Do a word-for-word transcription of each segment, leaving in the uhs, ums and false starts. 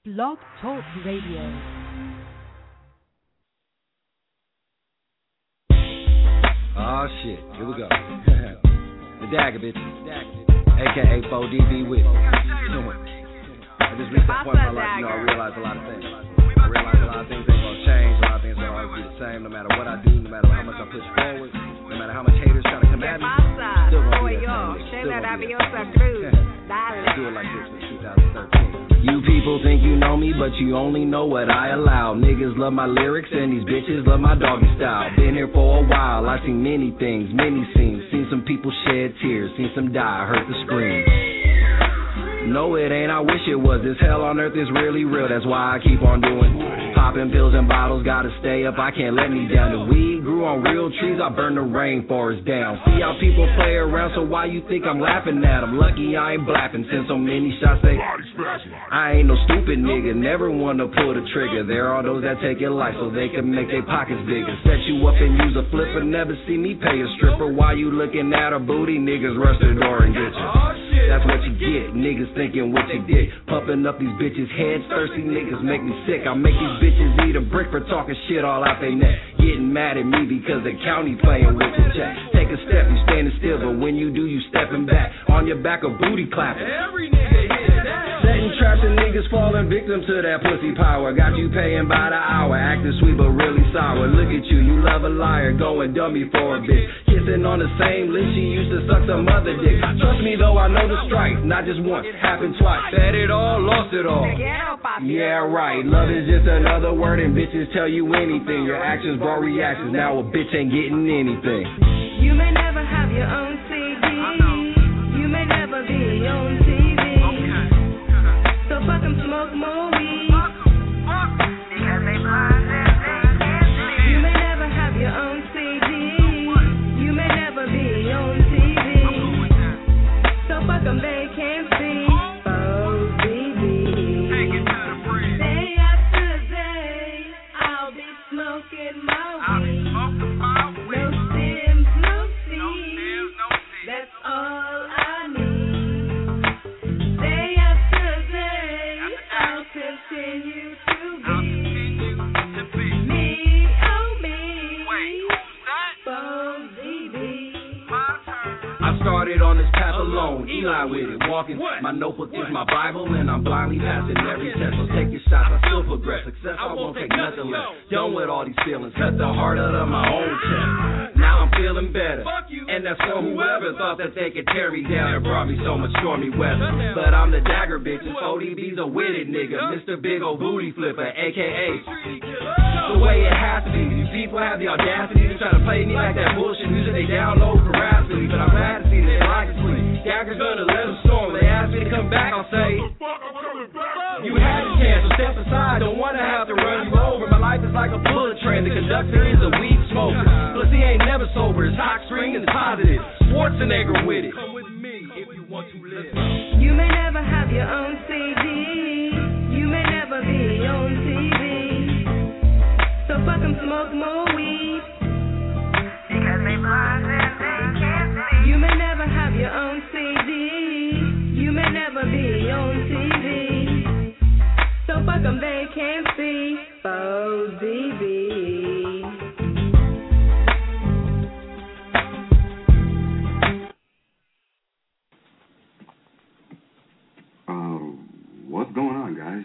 Blog Talk Radio. Oh shit, here we go. The Dagger bitch, A K A four D B with me. I just reached that point in my life, you know, I realized a lot of things. I realized a lot of things ain't gonna change, a lot of things gonna always be the same, no matter what I do, no matter how much I push forward, no matter how much haters try to come at me, still gonna be that same. Still gonna be that same. Let's do it like this for two thousand thirteen. You people think you know me, but you only know what I allow. Niggas love my lyrics and these bitches love my doggy style. Been here for a while, I've seen many things, many scenes. Seen some people shed tears, seen some die, heard the scream. No, it ain't, I wish it was. This hell on earth is really real, that's why I keep on doing. Popping pills and bottles, gotta stay up, I can't let me down. The weed grew on real trees, I burn the rainforest down. See how people play around, so why you think I'm laughing at them? Lucky I ain't blapping, since so many shots they... I ain't no stupid nigga, never wanna pull the trigger. There are those that take your life so they can make their pockets bigger. Set you up and use a flipper, never see me pay a stripper. While you looking at her booty, niggas rush the door and get you. That's what you get, niggas thinking what you did. Pumping up these bitches' heads, thirsty niggas make me sick. I make these bitches eat a brick for talking shit all out they neck. Getting mad at me because the county playing with your check. Take a step, you standing still, but when you do, you stepping back. On your back, a booty clapping. Every nigga hit that. Setting traps and niggas falling victim to that pussy power. Got you paying by the hour, acting sweet but really sour. Look at you, you love a liar, going dummy for a bitch. Kissing on the same lips she used to suck some other dick. Trust me though, I know the strike, not just once, happened twice. Fed it all, lost it all. Yeah, right. Love is just another word, and bitches tell you anything. Your actions brought reactions. Now a bitch ain't getting anything. You may never have your own C D. You may never be on T V. So fuck 'em, smoke more weed. Because they blind and they can't see. You may never have your own C D. You may never be on T V. So fuck 'em, they can't see. Started on this path alone, Eli with it, walking. My notebook is my Bible, and I'm blindly passing every test. So take your shots, I still progress. Success, I won't take nothing less. Done with all these feelings, cut the heart out of my own chest. Now I'm feeling better, and that's for whoever thought that they could tear me down and brought me so much stormy weather. But I'm the Dagger bitch, and O D B's a witted nigga, Mister Big Ol' Booty Flipper, A K A the way it has to be. These people have the audacity to try to play me like that bullshit music they download for rapidly, but I'm glad to see that I can sleep. Dagger's gonna let them storm. They ask me to come back, I'll say, you had a chance, so step aside. Don't wanna have to run you over. My life is like a bullet train. The conductor is a weed smoker. Plus he ain't never sober. His hot string is positive. Schwarzenegger with it. Come with me if you want to live. You may never have your own C D. You may never be on T V. So fuck 'em, smoke more weed. Because they blind and they can't see. You may never have your own C D. You may never be on T V. So fuck 'em, they can't see. O D B. Uh, what's going on, guys?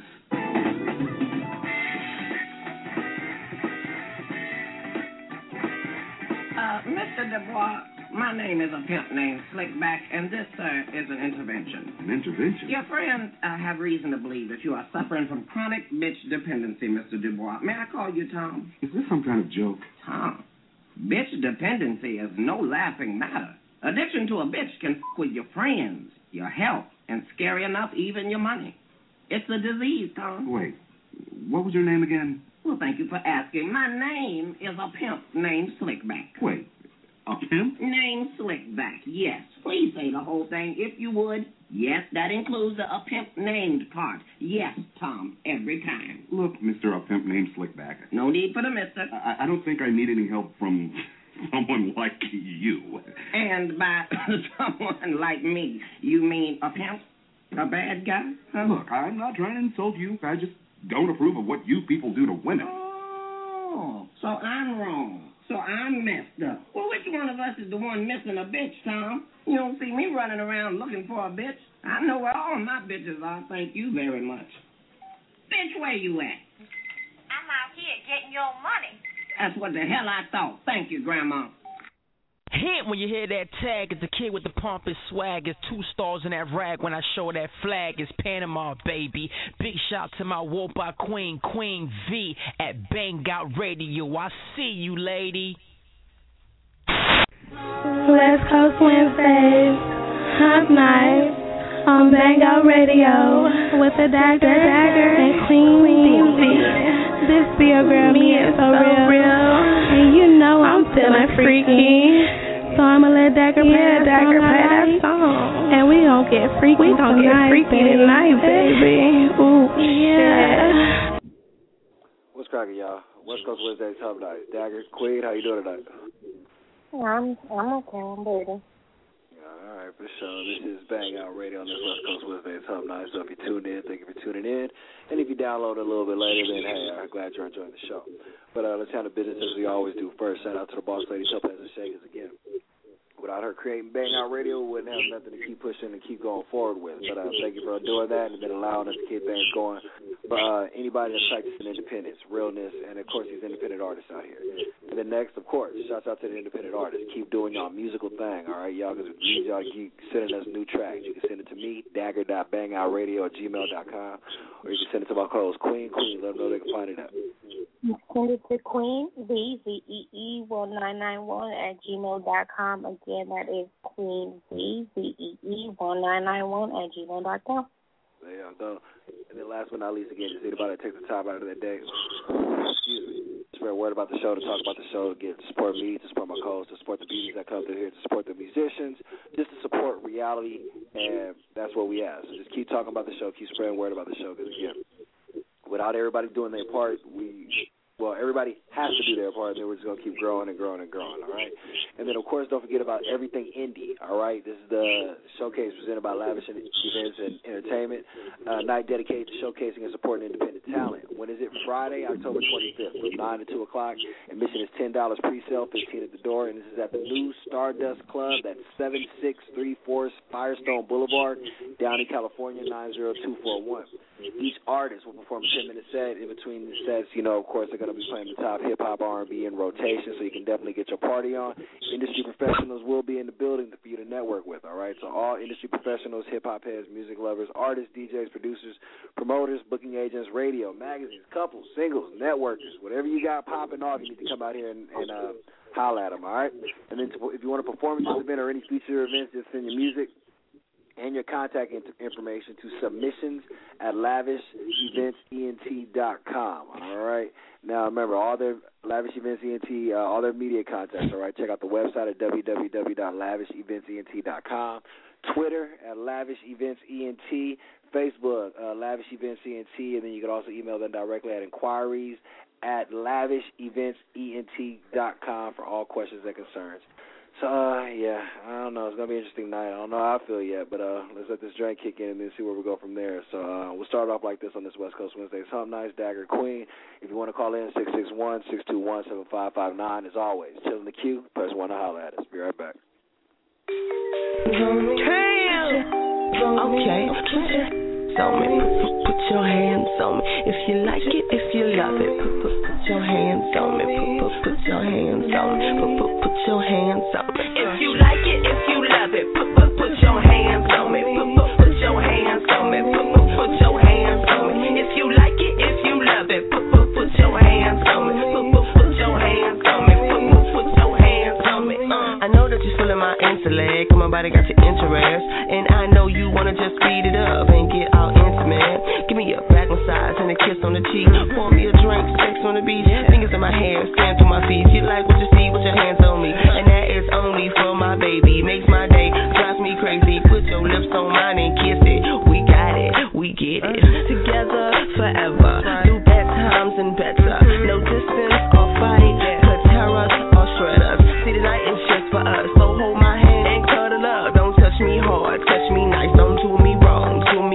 Uh, Mister Dubois, my name is a pimp named Slickback, and this, sir, is an intervention. An intervention? Your friends uh, have reason to believe that you are suffering from chronic bitch dependency, Mister Dubois. May I call you Tom? Is this some kind of joke? Tom, bitch dependency is no laughing matter. Addiction to a bitch can f*** with your friends, your health, and scary enough, even your money. It's a disease, Tom. Wait, what was your name again? Well, thank you for asking. My name is a pimp named Slickback. Wait, a pimp? Named Slickback, yes. Please say the whole thing, if you would. Yes, that includes the a pimp named part. Yes, Tom, every time. Look, Mister A Pimp named Slickback. No need for the mister. I, I don't think I need any help from someone like you. And by someone like me, you mean a pimp? A bad guy? Huh? Look, I'm not trying to insult you. I just don't approve of what you people do to women. Oh, so I'm wrong. So I'm messed up. Well, which one of us is the one missing a bitch, Tom? You don't see me running around looking for a bitch. I know where all my bitches are. Thank you very much. Bitch, where you at? I'm out here getting your money. That's what the hell I thought. Thank you, Grandma. Hint when you hear that tag, it's the kid with the pompous swag. It's two stars in that rag when I show that flag. It's Panama, baby. Big shout to my Wobot Queen, Queen V at Bang Out Radio. I see you, lady. West Coast Wednesdays, Hump Night on Bang Out Radio with the Dagger, Dagger and Queen V. This be a girl, me is so real. real. And you know I'm feeling freaky. So I'ma let Dagger play yeah, that Dagger song play that song. And we gon' get freaky we gon' get tonight, freaky baby. tonight, baby. Ooh, yeah. What's cracking, y'all? West Coast Wednesdays, Hub Night. Dagger, Queen, how you doing tonight? I'm, I'm okay, I'm ready. All right, for sure. This is Bang Out Radio on this West Coast Wednesdays Hub Night. So if you tuned in, thank you for tuning in. And if you download a little bit later, then hey, I'm glad you're enjoying the show. But uh, let's handle business as we always do. First, shout out to the boss lady, Topaz and Shakers again. Without her creating Bang Out Radio, we wouldn't have nothing to keep pushing and keep going forward with. But uh, thank you for doing that and then allowing us to keep things going. But uh, anybody that's practicing independence, realness, and of course these independent artists out here. And then next, of course, shouts out to the independent artists. Keep doing y'all musical thing, all right, y'all? Because we need y'all to keep sending us new tracks. You can send it to me, dagger dot bang out radio at gmail dot com, or you can send it to my co-host, Queen Queen. Let them know they can find it at. Send it to Queen V, V E E one nine nine one at gmail dot com. Again, that is Queen V, V E E one nine nine one at gmail dot com. There y'all go. And then last but not least, again, just anybody that takes the time out of their day, excuse me, spread word about the show, to talk about the show, to support me, to support my co-hosts, to support the beauties that come through here, to support the musicians, just to support reality, and that's what we ask. So just keep talking about the show, keep spreading word about the show, because again, without everybody doing their part, we, well, everybody has to do their part, and then we're just going to keep growing and growing and growing, all right? And then, of course, don't forget about everything indie, all right? This is the showcase presented by Lavish Events and Entertainment, uh, night dedicated to showcasing and supporting independent talent. When is it? Friday, October twenty-fifth, from nine to two o'clock. Admission is ten dollars pre-sale, fifteen dollars at the door, and this is at the new Stardust Club at seven six three four Firestone Boulevard, Downey, California, nine zero two four one. Each artist will perform a ten-minute set. In between the sets, you know, of course, they're going to be playing the top hip-hop, R and B in rotation, so you can definitely get your party on. Industry professionals will be in the building for you to network with, all right? So all industry professionals, hip-hop heads, music lovers, artists, D Js, producers, promoters, booking agents, radio, magazines, couples, singles, networkers, whatever you got popping off, you need to come out here and, and uh, holler at them, all right? And then to, if you want to perform at this event or any future events, just send your music and your contact information to submissions at lavish events e n t dot com. All right. Now remember, all their Lavish Events E N T, uh, all their media contacts. All right. Check out the website at w w w dot lavish events e n t dot com. Twitter at Lavish Events E N T. Facebook uh, Lavish Events E N T, and then you can also email them directly at inquiries at lavish events e n t dot com for all questions and concerns. So, uh, yeah, I don't know. It's going to be an interesting night. I don't know how I feel yet, but uh, let's let this drink kick in and then see where we go from there. So uh, we'll start off like this on this West Coast Wednesdays. Hump Nights, Dagger Queen. If you want to call in, six six one, six two one, seven five five nine. As always, chill in the queue. Press one to holler at us. Be right back. Damn! Okay. So many. Put your hands on me. If you like it, if you love it, put, put, put your hands on me. Put, put, put your hands on me. Put, put, put your hands on me. If you like it, if you love it, put, put, put your hands on me. Put, put, put your hands on me. Put, put, put your hands on me. If you like it, if you love it, put, put, put your hands on me. Put, put, put your hands on me. Put, put, put your hands on me. Uh. I know that you're feeling my intellect. My body got your interest, and I know you wanna just speed it up and get all intimate. Give me a back massage and a kiss on the cheek. Pour me a drink, sex on the beach. Fingers in my hair, stand to my feet. You like what you see with your hands on me, and that is only for my baby. Makes my day, drives me crazy. Put your lips on mine and kiss it. We got it, we get it. Together forever, through bad times and better. No distance or fight, could tear us or shred us. See, tonight is just for us, so hold my hand and cuddle up. Don't touch me hard, touch me nice. Don't do me wrong, do me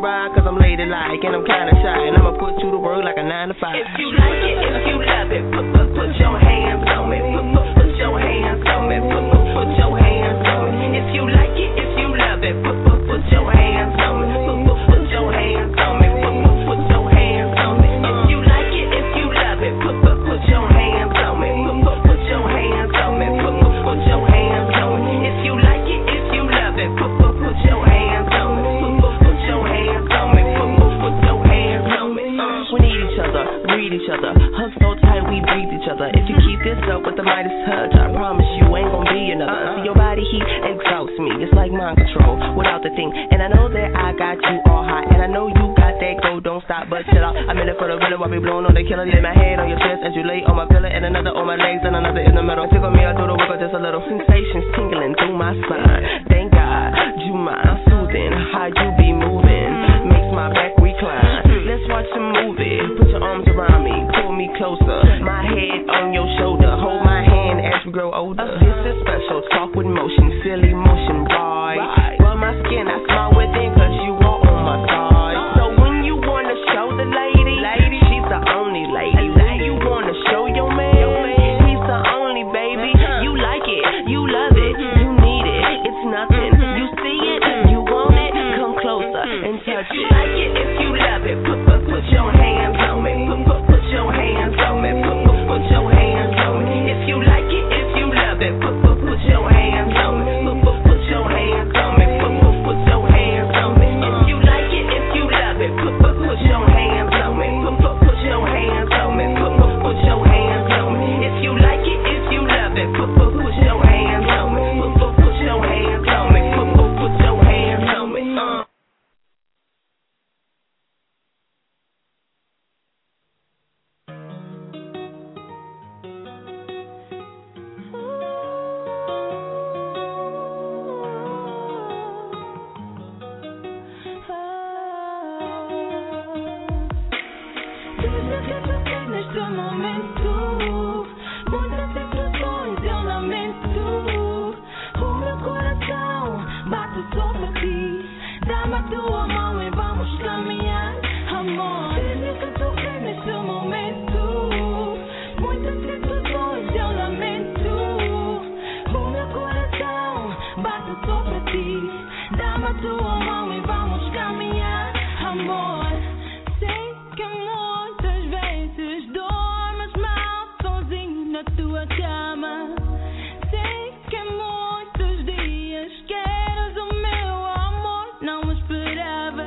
ride, cause I'm ladylike and I'm kinda shy, and I'ma put you to work like a nine to five. If you like it, if you love it, put, put, put your hands on me, put, put, put your hands on me, put, put, put your hands on me. If you like it, if you love it, put, put, put your hands on me, put, put, put your hands on me, put, put, put your hands on me. If you like it, if you love it, put, put, put your hands on me, put, put, put your hands on me, put, put, put your hands on me. If you like it, if you love it, put, put, put your hands on me, put, put, put your hands on me, put, put, put your hands on me. We need each other, breathe each other, hug so tight we breathe each other. If you keep this up with the Midas touch, I promise you ain't gonna be another. See, your body heat exhausts me, it's like mind control without the thing. And I know that I got you all hot, and I know you got that go, don't stop, but chill out. I'm in it for the real while we blowing on the killer. Lay my head on your chest as you lay on my pillow, and another on my legs, and another in the middle. Tickle me, I do the work with just a little sensations tingling through my spine. Thank God, you mind soothing, how you be moving, makes my back recline. Let's watch a movie, put your arms around me, pull me closer, my head on your shoulder, hold my hand as we grow older. This is special, talk with motion, feel emotion, right? Rub my skin, I smile within, cause you are on my side. So when you wanna show the lady, lady, she's the only lady. When you wanna show your man, he's the only baby. You like it, you love it, you need it, it's nothing. You see it, you want it, come closer and touch it. Like it if you love it, put, put, put your hands on me, put, put, put your hands on me, put, put, put your hands on me. If you like it, if you love it, put, put, put your hands on me, put, put, put your hands on me, put, put, put your hands on me. If you like it, if you love it, put, put, put your hands on me, put, put, put your hands on me, put, put, put your hands on me. If you like it, if you love it, put, put, put your hands on me, put, put, put your hands on me, put, put, put your hands on me. Uh. Sei que muitos dias queres o meu amor, não esperava.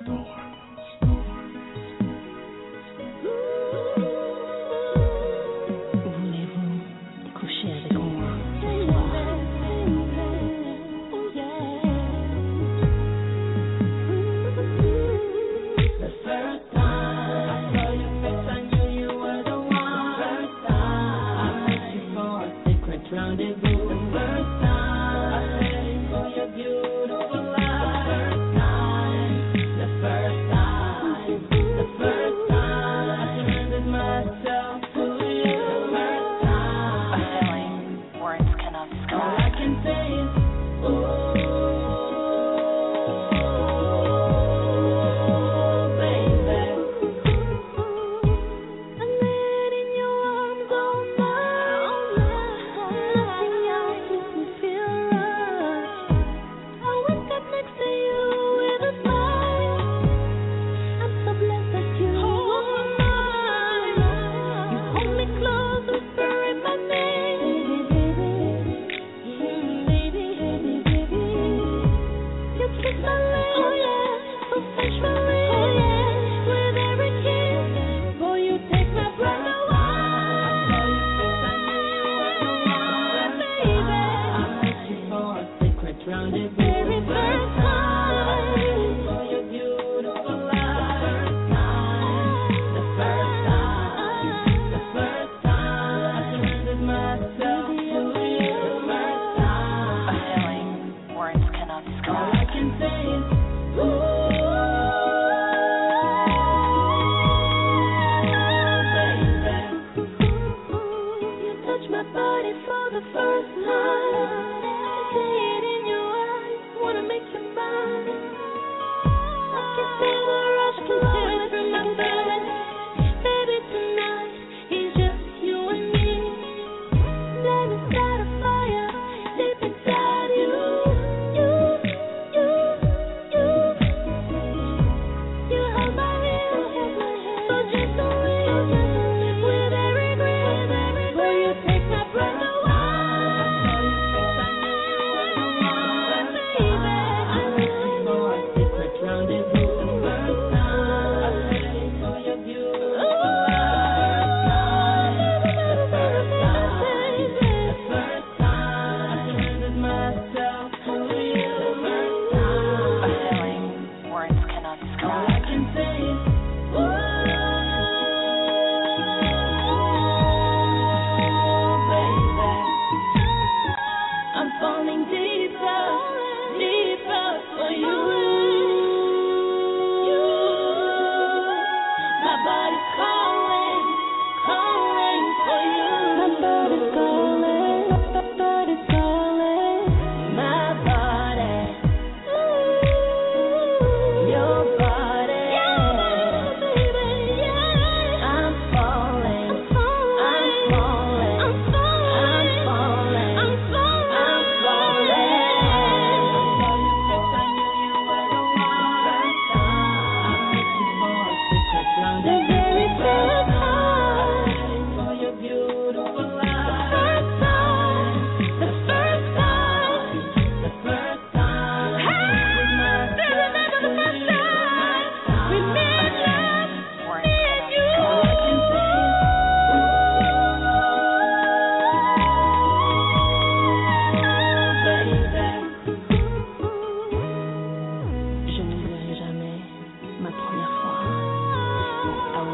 I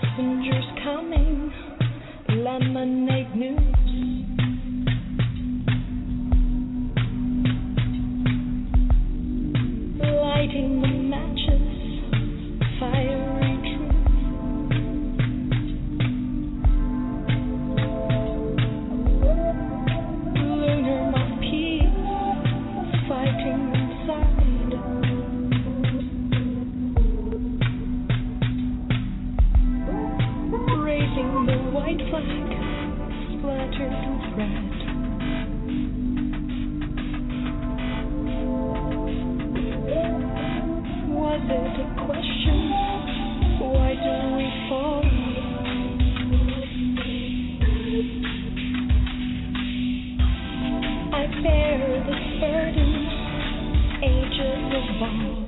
passengers coming, lemonade news. Lighting the matches, fiery truth. Lunar monkeys fighting inside. Raising the white flag, splattered with red. Was it a question? Why do we fall? I bear this burden, ages of all.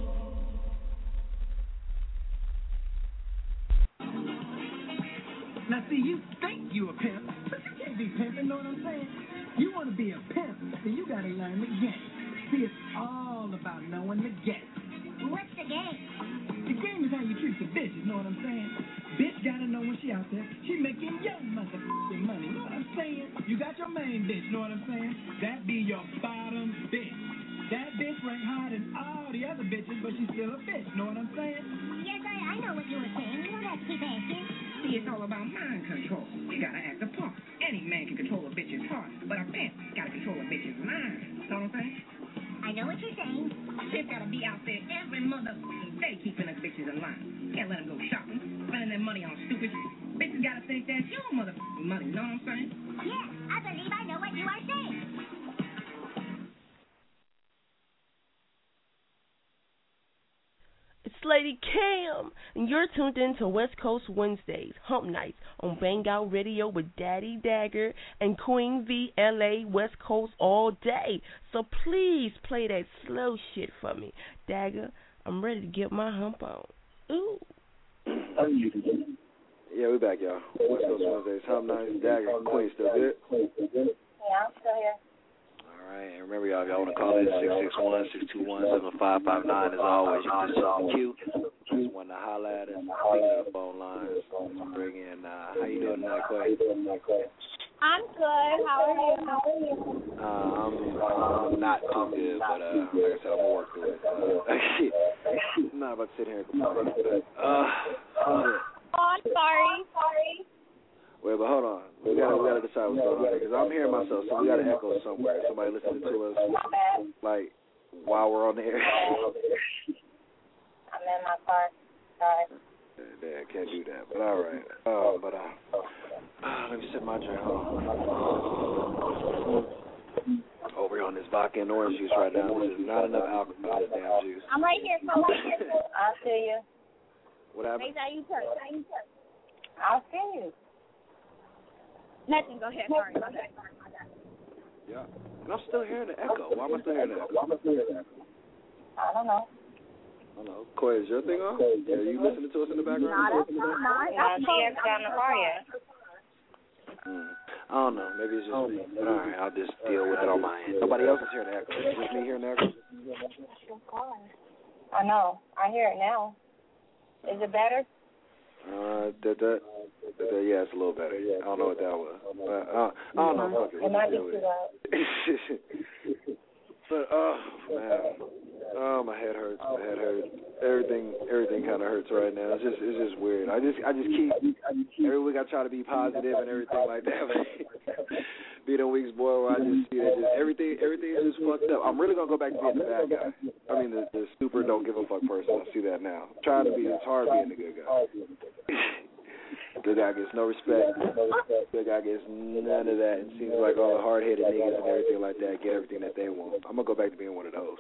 Now see, you think you a pimp, but you can't be pimping, know what I'm saying? You want to be a pimp, then you got to learn the game. See, it's all about knowing the game. What's the game? The game is how you treat the bitches, know what I'm saying? Bitch gotta know when she out there, she making your motherfucking money, know what I'm saying? You got your main bitch, know what I'm saying? That be your bottom bitch. That bitch rank higher than all the other bitches, but she's still a bitch, know what I'm saying? Yes, I, I know what you were saying. You don't have to keep asking. See, it's all about mind control. You gotta act the part. Any man can control a bitch's heart, but a pimp gotta control a bitch's mind. Know what I'm saying? I know what you're saying. Pimp gotta be out there every motherfucking day keeping us bitches in line. Can't let them go shopping, spending their money on stupid shit. Bitches gotta think that's your motherfucking money, know what I'm saying? Yeah, I believe I know what you are saying. It's Lady Cam, and you're tuned in to West Coast Wednesdays, Hump Nights, on Bang Out Radio with Daddy Dagger and Queen V, L A, West Coast all day. So please play that slow shit for me. Dagger, I'm ready to get my hump on. Ooh. Yeah, we back, y'all. West Coast Wednesdays, Hump Nights, Dagger, Queen, still good? Yeah, I'm still here. All right, and remember, y'all, if y'all want to call in, six six one, six two one, seven five five nine. As always, you can just call the queue. Just want to holler at us. Speaking of the phone lines, bring in, uh, how you doing tonight, Quay? I'm good. How are you? Uh, I'm, I'm not too good, but uh, like I said, I'm going to work through it. Uh, I'm not about to sit here and complain. Uh, Oh, I'm sorry. Sorry. Wait, but hold on. We gotta we gotta decide what's going on because I'm hearing myself, so we gotta echo somewhere. Somebody listening to us, like while we're on the air. I'm in my car. Sorry. Yeah, can't do that. But all right. Uh, but uh, uh, let me sip my drink. Hold on. Over here on this vodka and orange juice right now. There's not enough alcohol in this damn juice. I'm right here. Come right here. I'll see you. What happened? Make sure you touch. I'll see you. Nothing. Go ahead. Sorry. Go ahead. Yeah. And I'm still hearing the echo. Why am I still hearing the echo? I don't know. I don't know. Coy, is your thing on? Yeah, are you listening to us in the background? Not not. I see us down the car yet. Mm. I don't know. Maybe it's just me. But all right, I'll just deal with it on my end. Nobody else is hearing the echo. It's just me hearing the echo? I know. I hear it now. Is it better? Uh, that, that, that, that, yeah, it's a little better. I don't know what that was. But, uh, I don't know. Fuck it. It might be We'll too loud. But, oh, man. Oh, my head hurts. My head hurts. Everything, everything kind of hurts right now. It's just, it's just weird. I just, I just keep, every week I try to be positive and everything like that. Be the weeks, boy, where I just see that just everything, everything is just fucked up. I'm really gonna go back to being the bad guy. I mean, the, the super don't give a fuck person. I see that now. I'm trying to be, it's hard being the good guy. Good guy gets no respect. Good guy gets none of that. It seems like all the hard-headed niggas and everything like that get everything that they want. I'm going to go back to being one of those.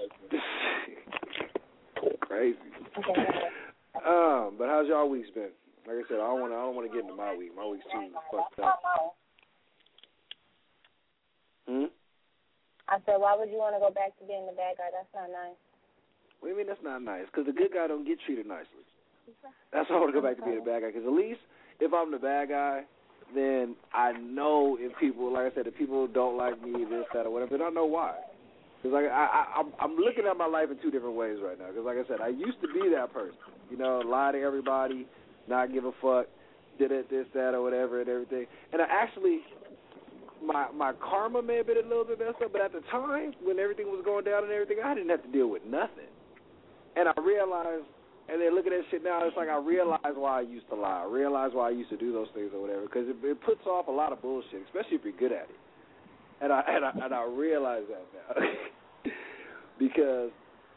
Crazy. Um, but how's y'all weeks been? Like I said, I don't want to I don't want to get into my week. My week's too fucked up. Hmm? I said, why would you want to go back to being the bad guy? That's not nice. What do you mean that's not nice? Because the good guy don't get treated nicely. That's why I want to go back to being the bad guy. Because at least if I'm the bad guy, then I know if people, like I said, if people don't like me, this, that, or whatever, then I know why. Because like, I, I, I'm, I'm looking at my life in two different ways right now. Because like I said, I used to be that person. You know, lie to everybody, not give a fuck, did it, this, that, or whatever, and everything. And I actually, my my karma may have been a little bit messed up, but at the time, when everything was going down and everything, I didn't have to deal with nothing. And I realized, and then look at that shit now, it's like I realize why I used to lie. I realize why I used to do those things or whatever, because it, it puts off a lot of bullshit, especially if you're good at it. And I and I, and I realize that now. Because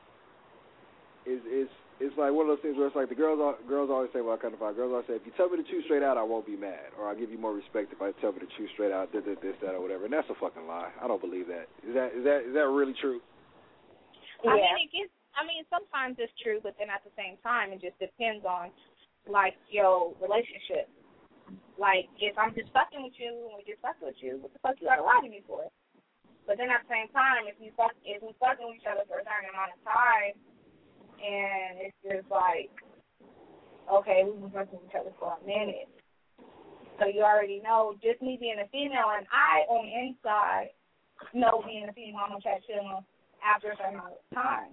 it's, it's it's like one of those things where it's like the girls girls always say, well, I kind of find girls always say, if you tell me the truth straight out, I won't be mad, or I'll give you more respect if I tell me the truth straight out, this, this, that, or whatever. And that's a fucking lie. I don't believe that. Is that is that is that really true? I mean, it gets. I mean, sometimes it's true, but then at the same time, it just depends on, like, your relationship. Like, if I'm just fucking with you and we just fucking with you, what the fuck you gotta lie to me for? But then at the same time, if you fuck, if we fucking with each other for a certain amount of time, and it's just like, okay, we've been fucking with each other for a minute, so you already know, just me being a female, and I on the inside know being a female, I'm gonna try to chill after a certain amount of time.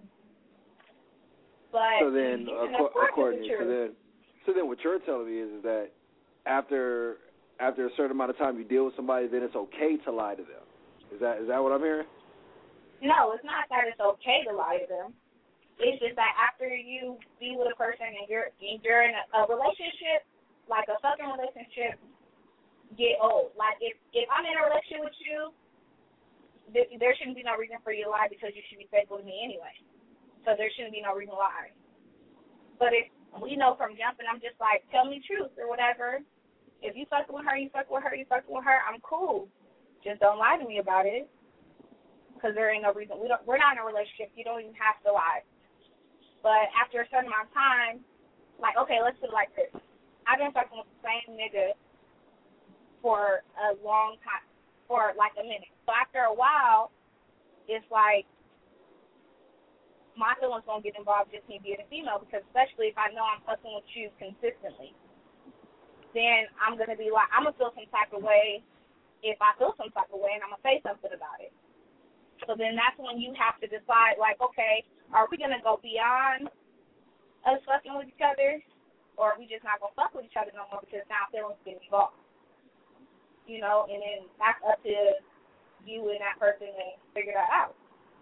But so then, acco- according to so then, so then, what you're telling me is, is that after after a certain amount of time you deal with somebody, then it's okay to lie to them. Is that is that what I'm hearing? No, it's not that it's okay to lie to them. It's just that after you be with a person and you're you're in a, a relationship, like a fucking relationship, get old. Like if if I'm in a relationship with you, there, there shouldn't be no reason for you to lie because you should be faithful to me anyway. So there shouldn't be no reason to lie. But if we know from jumping, I'm just like, tell me the truth or whatever. If you fuck with her, you fuck with her, you fuck with her, I'm cool. Just don't lie to me about it. Because there ain't no reason. We don't, we're not in a relationship. You don't even have to lie. But after a certain amount of time, like, okay, let's do it like this. I've been fucking with the same nigga for a long time, for like a minute. So after a while, it's like, my feelings won't get involved just me being a female, because especially if I know I'm fucking with you consistently, then I'm going to be like, I'm going to feel some type of way if I feel some type of way, and I'm going to say something about it. So then that's when you have to decide, like, okay, are we going to go beyond us fucking with each other, or are we just not going to fuck with each other no more because now feelings get involved? You know, and then that's up to you and that person to figure that out.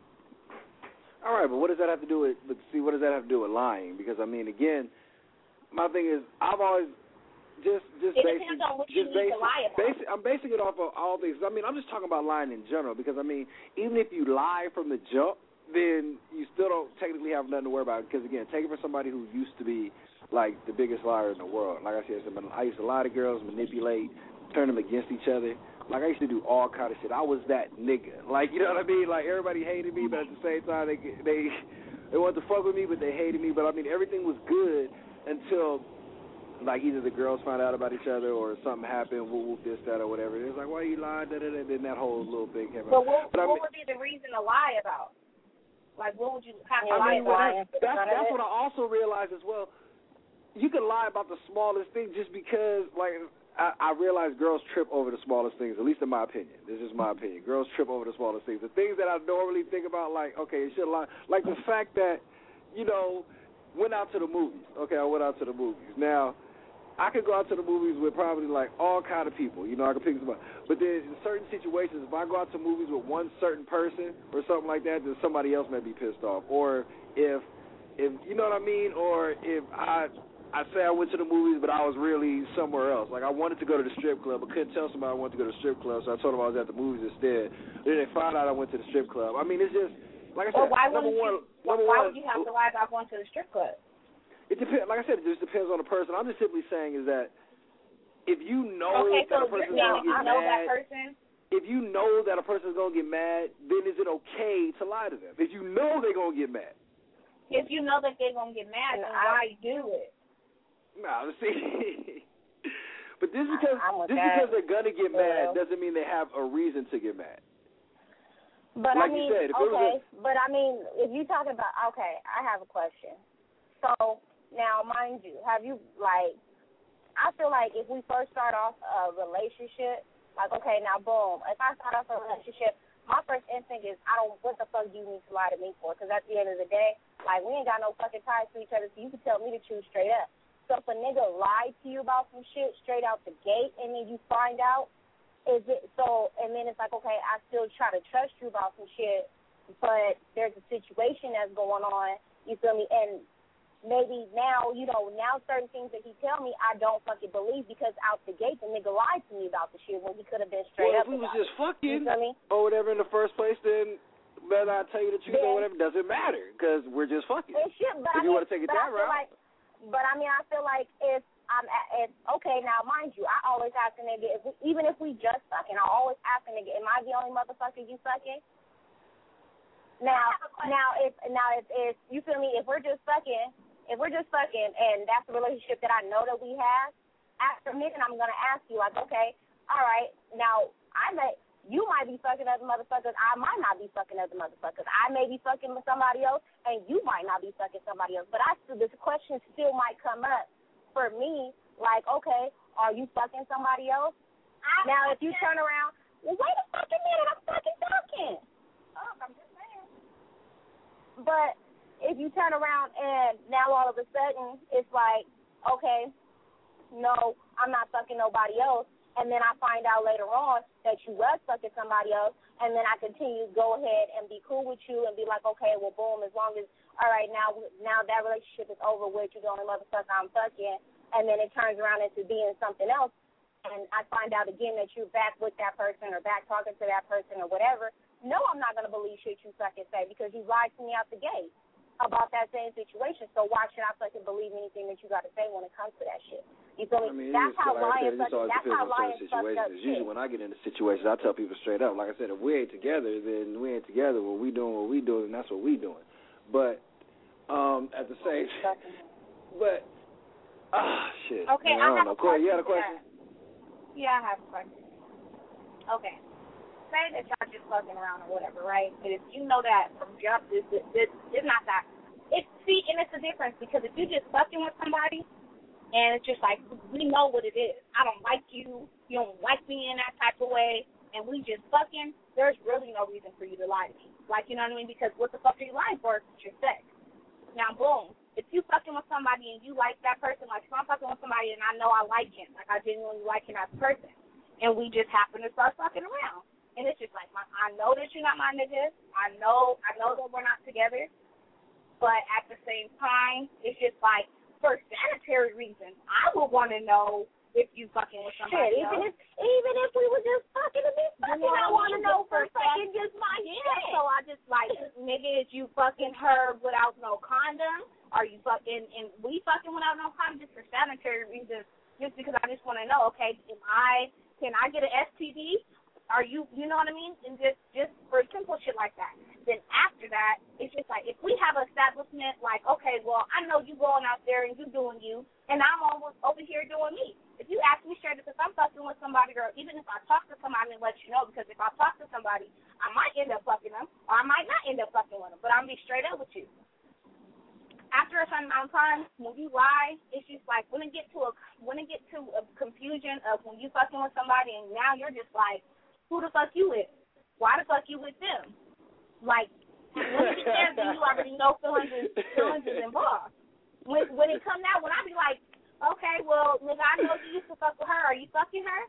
All right, but what does that have to do with? But see, what does that have to do with lying? Because I mean, again, my thing is, I've always just just it basic, depends on what you just need basic, to lie about. Basic, I'm basing it off of all things. I mean, I'm just talking about lying in general. Because I mean, even if you lie from the jump, then you still don't technically have nothing to worry about. Because again, take it from somebody who used to be like the biggest liar in the world. Like I said, I used to lie to girls, manipulate, turn them against each other. Like, I used to do all kind of shit. I was that nigga. Like, you know what I mean? Like, everybody hated me, but at the same time, they they they wanted to fuck with me, but they hated me. But, I mean, everything was good until, like, either the girls found out about each other or something happened, whoop, whoop, this, that, or whatever. It was like, why you lying? Da, da, da. Then that whole little thing came out. But what, but, what I mean, would be the reason to lie about? Like, what would you have to I lie mean, about? That's, that's, that's what I also realized as well. You can lie about the smallest thing just because, like, I, I realize girls trip over the smallest things, at least in my opinion. This is my opinion. Girls trip over the smallest things. The things that I normally think about, like, okay, you should lie. Like the fact that, you know, went out to the movies. Okay, I went out to the movies. Now, I could go out to the movies with probably, like, all kind of people. You know, I could pick somebody. But then in certain situations, if I go out to movies with one certain person or something like that, then somebody else may be pissed off. Or if, if you know what I mean? Or if I... I say I went to the movies, but I was really somewhere else. Like, I wanted to go to the strip club, but couldn't tell somebody I wanted to go to the strip club, so I told them I was at the movies instead. Then they found out I went to the strip club. I mean, it's just, like I said, well, why number one, one, number why one, would you have to lie about going to the strip club? It depends. Like I said, it just depends on the person. I'm just simply saying is that if you know okay, that so a person's going to get know mad, that person? if you know that a person's going to get mad, then is it okay to lie to them? If you know they're going to get mad. If you know that they're going to get mad, then why do it? No, see, but just because just that. because they're gonna get mad well. doesn't mean they have a reason to get mad. But like I mean, you said, if okay. it was a, but I mean, if you talk about, okay, I have a question. So now, mind you, have you like? I feel like if we first start off a relationship, like, okay, now boom, if I start off a relationship, my first instinct is, I don't. What the fuck do you need to lie to me for? Because at the end of the day, like, we ain't got no fucking ties to each other, so you can tell me the truth straight up. So if a nigga lied to you about some shit straight out the gate and then you find out, is it so, and then it's like, okay, I still try to trust you about some shit, but there's a situation that's going on, you feel me? And maybe now, you know, now certain things that he tell me, I don't fucking believe because out the gate the nigga lied to me about the shit when he could have been straight well, up if we was about just it. fucking You feel me? or whatever in the first place, then whether I tell you the truth Then, or whatever doesn't matter because we're just fucking. It should, but if I you mean, want to take it but that I feel route. like, but I mean, I feel like if I'm at, if, okay, now mind you, I always ask a nigga, if we, even if we just fucking, I always ask a nigga, am I the only motherfucker you fucking? Now, now if now if, if you feel me, if we're just fucking, if we're just fucking, and that's the relationship that I know that we have, after a minute I'm gonna ask you like, okay, all right, now I may. You might be fucking other motherfuckers. I might not be fucking other motherfuckers. I may be fucking with somebody else, and you might not be fucking somebody else. But I still, this question still might come up for me, like, okay, are you fucking somebody else? I now, if you turn around, well, wait a fucking minute, I'm fucking talking. Oh, I'm just saying. But if you turn around and now all of a sudden it's like, okay, no, I'm not fucking nobody else. And then I find out later on that you was fucking somebody else, and then I continue to go ahead and be cool with you and be like, okay, well, boom, as long as, all right, now now that relationship is over with, you're the only motherfucker I'm fucking, and then it turns around into being something else, and I find out again that you're back with that person or back talking to that person or whatever, no, I'm not going to believe shit you fucking say because you lied to me out the gate about that same situation, so why should I fucking believe anything that you got to say when it comes to that shit? You feel me? I mean, that's how like lying I said, fucking, that's how lying fucked up shit. Usually when I get into situations, I tell people straight up, like I said, if we ain't together, then we ain't together. What we doing, what we doing, and that's what we doing. But um, at the same time, but, ah, shit. Okay, Man, I, I, don't have know. a Corey, question. you had a question? Yeah, I have a question. Okay. Say that y'all just fucking around or whatever, right? But if you know that from jump, this, this, this, it's not that. It's, see, and it's a difference because if you just fucking with somebody, and it's just like, we know what it is. I don't like you. You don't like me in that type of way. And we just fucking, there's really no reason for you to lie to me. Like, you know what I mean? Because what the fuck are you lying for? It's your sex. Now, boom. If you fucking with somebody and you like that person, like if I'm fucking with somebody and I know I like him, like I genuinely like him as a person, and we just happen to start fucking around. And it's just like, my, I know that you're not my nigga. I know, I know that we're not together. But at the same time, it's just like, for sanitary reasons, I would want to know if you fucking with somebody shit, even else. if even if we were just fucking to be fucking, You know I want to know for fucking just just my yeah, shit. so I just like, nigga, is you fucking her without no condom? Are you fucking, and we fucking without no condom just for sanitary reasons? Just because I just want to know, okay, am I, can I get an S T D? Are you, you know what I mean? And just, just for simple shit like that. Then after that, it's just like, if we have an establishment, like, okay, well, I know you going out there and you doing you, and I'm almost over here doing me. If you ask me straight up if I'm fucking with somebody, or even if I talk to somebody and let you know, because if I talk to somebody, I might end up fucking them, or I might not end up fucking with them, but I'm going to be straight up with you. After a certain amount of time, when you lie, it's just like, when it get to a, when it get to a confusion of when you fucking with somebody, and now you're just like, who the fuck you with? Why the fuck you with them? Like, when it gets there, you already know feelings is, feelings is involved. When when it come out, when I be like, okay, well, nigga, I know you used to fuck with her. Are you fucking her?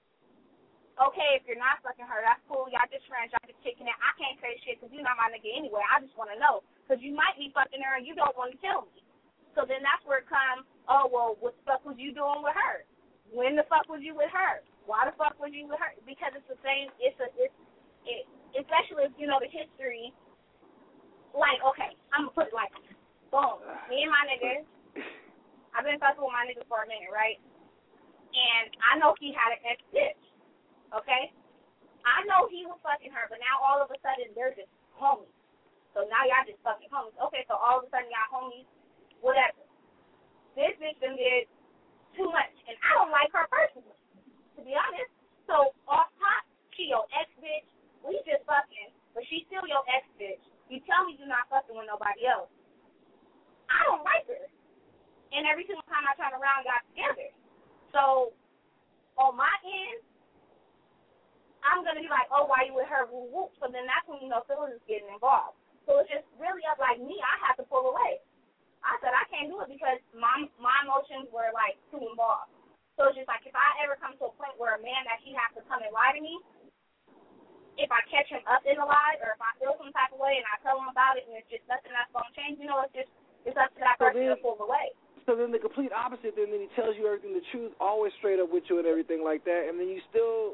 Okay, if you're not fucking her, that's cool. Y'all just friends. Y'all just kicking it. I can't say shit because you're not my nigga anyway. I just want to know because you might be fucking her and you don't want to tell me. So then that's where it comes, oh, well, what the fuck was you doing with her? When the fuck was you with her? Why the fuck was you with her? Because it's the same, it's a, it's, it, especially if you know the history, like, okay, I'm going to put it like, boom, me and my nigga, I've been fucking with my nigga for a minute, right? And I know he had an ex-bitch, okay? I know he was fucking her, but now all of a sudden they're just homies. So now y'all just fucking homies. Okay, so all of a sudden y'all homies, whatever. This bitch done did too much, and I don't like her personally, to be honest. So off top, she your ex-bitch. We just fucking, but she's still your ex-bitch. You tell me you're not fucking with nobody else. I don't like her. And every single time I turn around, got together. So on my end, I'm going to be like, oh, why you with her? Woo, woo. So then that's when, you know, feelings is getting involved. So it's just really up like me. I have to pull away. I I said I can't do it because my my emotions were like too involved. So it's just like if I ever come to a point where a man actually has to come and lie to me, if I catch him up in a lie or if I feel some type of way and I tell him about it and it's just nothing that's gonna change, you know, it's just it's up to that So person then- to pull away. So then the complete opposite, then, then he tells you everything, the truth, always straight up with you and everything like that, and then you still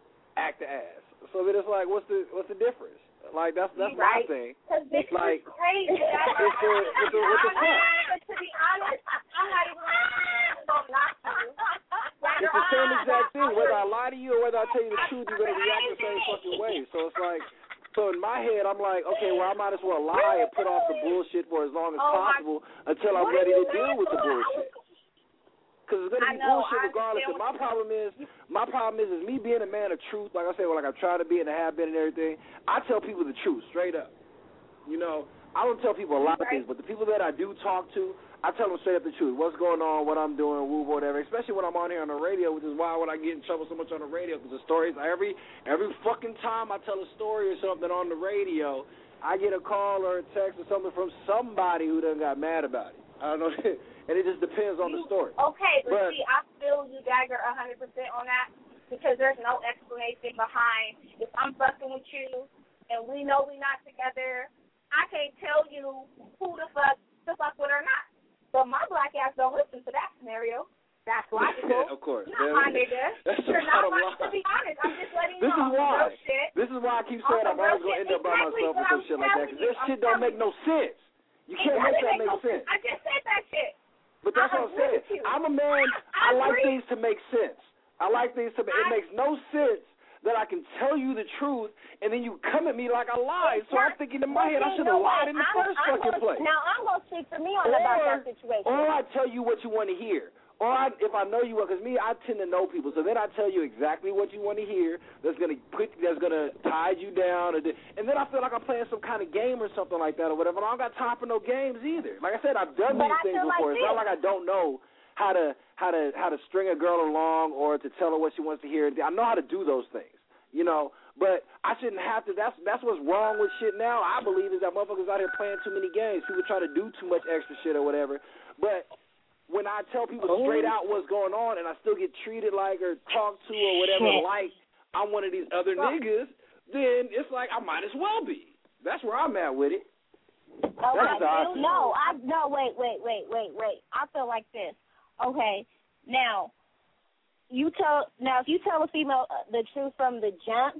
act the ass. So then it's like, what's the what's the difference? Like, that's that's right. my thing. Because this like, is crazy. It's a, it's a, what the fuck? But to be honest, I'm not even going to not to. It's the same exact thing. Whether I lie to you or whether I tell you the truth, you're going to react the same fucking way. So it's like, so in my head, I'm like, okay, well, I might as well lie and put off the bullshit for as long as Oh, possible until I'm ready to deal with the bullshit. Because it's going to be know, bullshit regardless. And my problem is, my problem is, is me being a man of truth, like I said, well, like I've tried to be and I have been and everything, I tell people the truth, straight up. You know, I don't tell people a lot of things, but the people that I do talk to, I tell them straight up the truth. What's going on, what I'm doing, woo, whatever, especially when I'm on here on the radio, which is why when I get in trouble so much on the radio, because the stories, every every fucking time I tell a story or something on the radio, I get a call or a text or something from somebody who done got mad about it. I don't know, and it just depends on the story. Okay, but, But- see, I feel you, Dagger, one hundred percent on that because there's no explanation behind if I'm fucking with you and we know we're not together, I can't tell you who the fuck to fuck with or not. But my black ass don't listen to that scenario. That's logical. Of course. Not my nigga. That's the You're not bottom my, line. to be honest, I'm just letting you This know. is why. Real shit. This is why I keep saying On I'm some always real going to end shit. up by Exactly myself what with some I'm shit like that. telling Because you. this I'm shit don't telling make no sense. You can't It make doesn't that make make no sense. I just said that shit. But that's I what I'm agree saying. with you. I'm a man. I I, like agree. things to make sense. I like things to. It I- makes no sense that I can tell you the truth and then you come at me like I lied. So I'm thinking in my head I should have lied in the I'm, first I'm fucking gonna, place. Now, I'm going to speak for me on about that situation. Or I tell you what you want to hear. Or I, if I know you, because me, I tend to know people, so then I tell you exactly what you want to hear. That's gonna put, that's gonna tie you down, or, and then I feel like I'm playing some kind of game or something like that, or whatever. And I don't got time for no games either. Like I said, I've done But these I things feel like before. It's not this. like I don't know how to how to how to string a girl along or to tell her what she wants to hear. I know how to do those things, you know. But I shouldn't have to. That's that's what's wrong with shit now. I believe is that motherfuckers out here playing too many games. People try to do too much extra shit or whatever, but when I tell people straight out what's going on and I still get treated like or talked to or whatever Shit. like I'm one of these other niggas, then it's like I might as well be. That's where I'm at with it. Oh, That's I how I feel, feel. no, I no wait, wait, wait, wait, wait. I feel like this. Okay, now you tell now if you tell a female uh, the truth from the jump,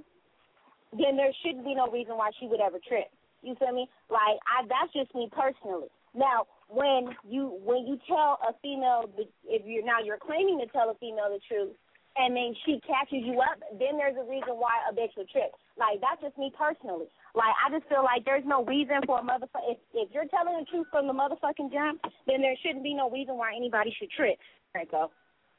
then there shouldn't be no reason why she would ever trip. You feel me? Like I, that's just me personally. Now, when you when you tell a female, the, if you're now you're claiming to tell a female the truth, and then she catches you up, then there's a reason why a bitch would trip. Like that's just me personally. Like I just feel like there's no reason for a motherfucker. If, if you're telling the truth from the motherfucking jump, then there shouldn't be no reason why anybody should trip. Franco.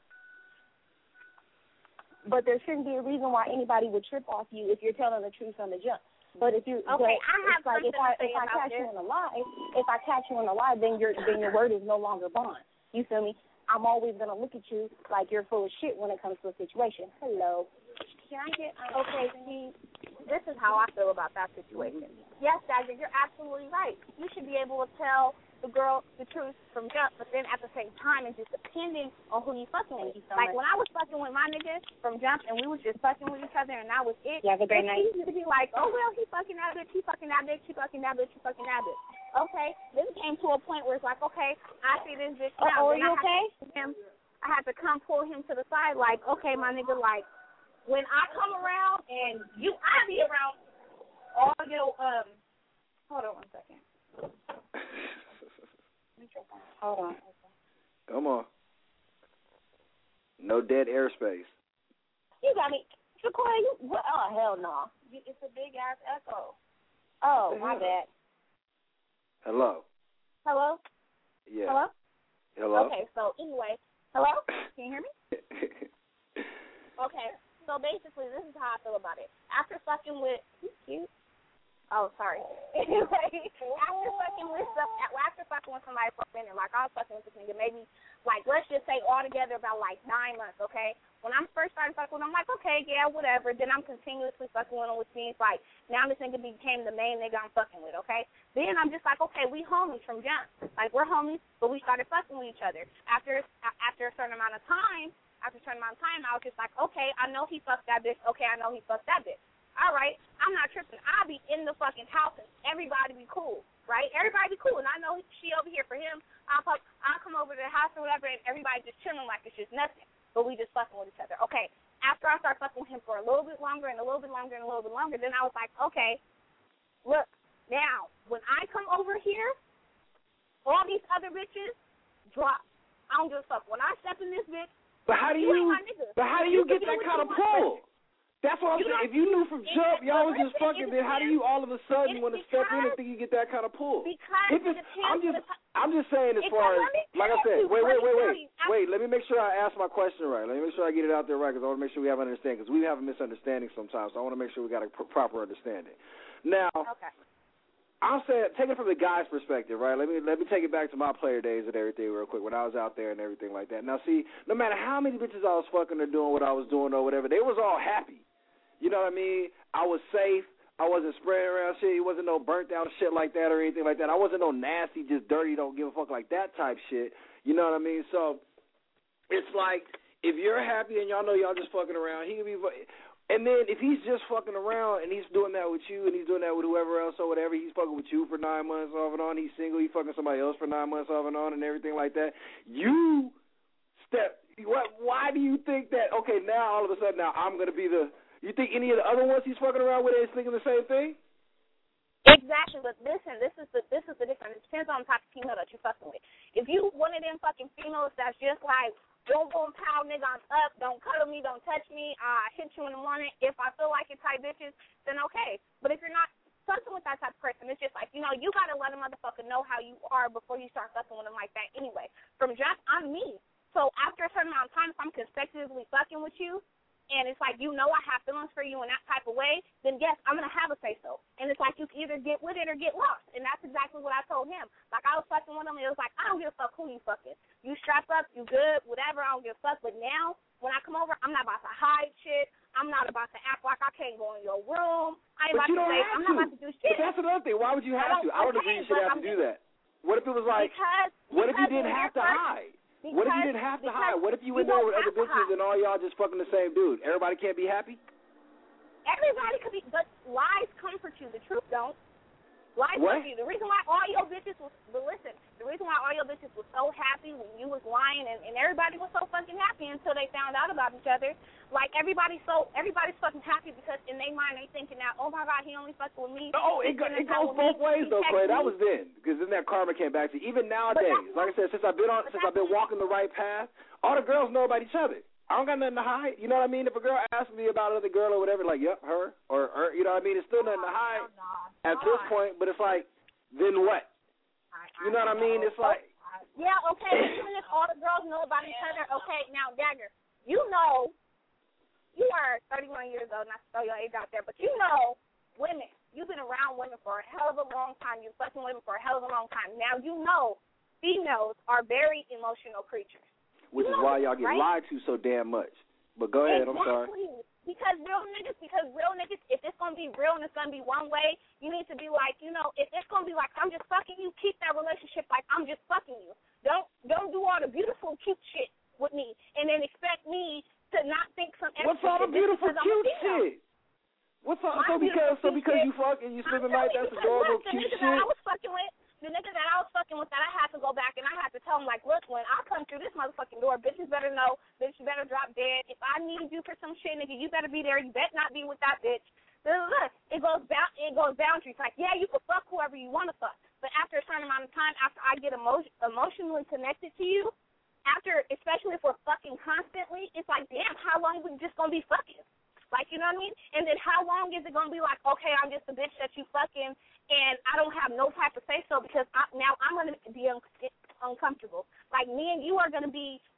But there shouldn't be a reason why anybody would trip off you if you're telling the truth from the jump. But if you Okay, but I have it's like if something I to say if I about catch you this. in a lie, if I catch you in a lie, then your then your word is no longer bond. You feel me? I'm always gonna look at you like you're full of shit when it comes to a situation. Hello. Can I get um, okay? See, this is how I feel about that situation. Yes, Dagger, you're absolutely right. You should be able to tell the girl the truth from jump, but then at the same time, it's just depending on who you fucking with. You so like much. when I was fucking with my nigga from jump, and we was just fucking with each other, and that was it. You have a great it's night. easy to be like, oh well, he fucking that bitch, he fucking that bitch, he fucking that bitch, he fucking that bitch. Okay, then it came to a point where it's like, okay, I see this bitch now. Oh, are then you I okay? Have to him, I had to come pull him to the side, like, okay, my nigga, like. When I come around and you, I be around all your, um, hold on one second. Hold on. Come on. No dead airspace. You got me. Sequoia, you what? Oh hell no. It's a big ass echo. Oh my bad. Hello. Hello? Yeah. Hello? Hello. Okay, so anyway, hello? Can you hear me? Okay. So basically, this is how I feel about it. After fucking with, he's cute. Oh, sorry. Anyway, after fucking with some, after fucking with somebody for a minute, like I was fucking with this nigga, maybe, like, let's just say altogether about, like, nine months, okay? When I first started fucking with him, I'm like, okay, yeah, whatever. Then I'm continuously fucking with him, which means, like, now this nigga became the main nigga I'm fucking with, okay? Then I'm just like, okay, we homies from jump. Like, we're homies, but we started fucking with each other. After after a certain amount of time, after a certain amount of time, I was just like, okay, I know he fucked that bitch. Okay, I know he fucked that bitch. All right, I'm not tripping. I'll be in the fucking house and everybody be cool, right? Everybody be cool, and I know she over here for him. I'll, fuck, I'll come over to the house or whatever, and everybody just chilling like it's just nothing, but we just fucking with each other. Okay, after I started fucking with him for a little bit longer and a little bit longer and a little bit longer, then I was like, okay, look, now, when I come over here, all these other bitches drop. I don't give a fuck. When I step in this bitch, but how do you, you but how do you, you get that kind of pull? That's what I'm saying. If you knew from jump, y'all was just fucking, then how do you all of a sudden want to step in and think you get that kind of pull? Because if it's, I'm just, I'm just saying as far as, like I said, wait, wait, wait, wait, wait. Let me make sure I ask my question right. Let me make sure I get it out there right, because I want to make sure we have an understanding, because we have a misunderstanding sometimes. So I want to make sure we got a pr- proper understanding. Now, okay. I'm saying, take it from the guy's perspective, right? Let me let me take it back to my player days and everything real quick when I was out there and everything like that. Now, see, no matter how many bitches I was fucking or doing what I was doing or whatever, they was all happy. You know what I mean? I was safe. I wasn't spraying around shit. It wasn't no burnt down shit like that or anything like that. I wasn't no nasty, just dirty, don't give a fuck like that type shit. You know what I mean? So it's like, if you're happy and y'all know y'all just fucking around, he can be. And then if he's just fucking around and he's doing that with you and he's doing that with whoever else or whatever, he's fucking with you for nine months off and on, he's single, he's fucking somebody else for nine months off and on and everything like that, you step, what, why do you think that, okay, now all of a sudden now I'm going to be the, you think any of the other ones he's fucking around with is thinking the same thing? Exactly, but listen, this is the this is the difference. It depends on the type of female that you're fucking with. If you one of them fucking females that's just like, boom, boom, pow, nigga, I'm up, don't cuddle me, don't touch me, I uh, hit you in the morning, if I feel like it type bitches, then okay. But if you're not fucking with that type of person, it's just like, you know, you got to let a motherfucker know how you are before you start fucking with them like that anyway. From jump, I'm me. So after a certain amount of time, if I'm consecutively fucking with you, and it's like, you know I have feelings for you in that type of way, then yes, I'm going to have a say-so. And it's like you can either get with it or get lost. And that's exactly what I told him. Like, I was fucking with him, and it was like, I don't give a fuck who you fucking. You strap up, you good, whatever, I don't give a fuck. But now, when I come over, I'm not about to hide shit. I'm not about to act like I can't go in your room. I ain't but about you to don't say, have I'm to. not about to do shit. But that's another thing. Why would you have I to? I don't agree you should have I'm to do that. What if it was like, because, what if you because didn't have to first, hide? Because, what if you didn't have to hide? What if you went you there with other bitches hide. and all y'all just fucking the same dude? Everybody can't be happy? Everybody could be, but lies comfort you. The truth don't. Lies what? comfort you. The reason why all your bitches was, but listen, the reason why all your bitches was so happy when you was lying and, and everybody was so fucking happy until they found out about each other. Like, everybody's so, everybody's fucking happy because in their mind they thinking now, oh my God, he only fucking with me. Oh, it, go, it goes both me. ways though, Clay. That was then, because then that karma came back to you. Even nowadays, like I said, since I've been on, since I've been walking the right path, all the girls know about each other. I don't got nothing to hide. You know what I mean? If a girl asks me about another girl or whatever, like, yep, her, or her, you know what I mean? It's still nothing to hide at this point, but it's like, then what? You know what I mean? It's like... Yeah, okay, even if all the girls know about each other, okay, now, Dagger, you know, you are thirty-one years old, not to throw your age out there, but you know women. You've been around women for a hell of a long time. You're fucking women for a hell of a long time. Now, you know females are very emotional creatures. Which is why y'all get lied to so damn much. But go ahead, exactly. I'm sorry. Because real niggas, because real niggas, if it's going to be real and it's going to be one way, you need to be like, you know, if it's going to be like, I'm just fucking you, keep that relationship like I'm just fucking you. Don't don't do all the beautiful, cute shit with me and then expect me to not think some extra What's all the beautiful, cute shit? What's all, so because, so because you fucking, you sleeping like that's adorable, cute shit? I was fucking with, the nigga that I was fucking with that I had to go back and I had to tell him, like, look, when I come through this motherfucking door, bitches better know, bitch, you better drop dead. If I need you for some shit, nigga, you better be there. You better not be with that bitch. Look, it goes ba- it goes boundaries. Like, yeah, you can fuck whoever you want to fuck, but after a certain amount of time, after I get emo- emotionally connected to you, after, especially if we're fucking constantly, it's like, damn, how long are we just going to be fucking? Like, you know what I mean? And then how long is it going to be like, okay, I'm just a bitch that you fucking, and I don't have no type of say-so because I, now I'm going to be un- uncomfortable. Like, me and you are going to be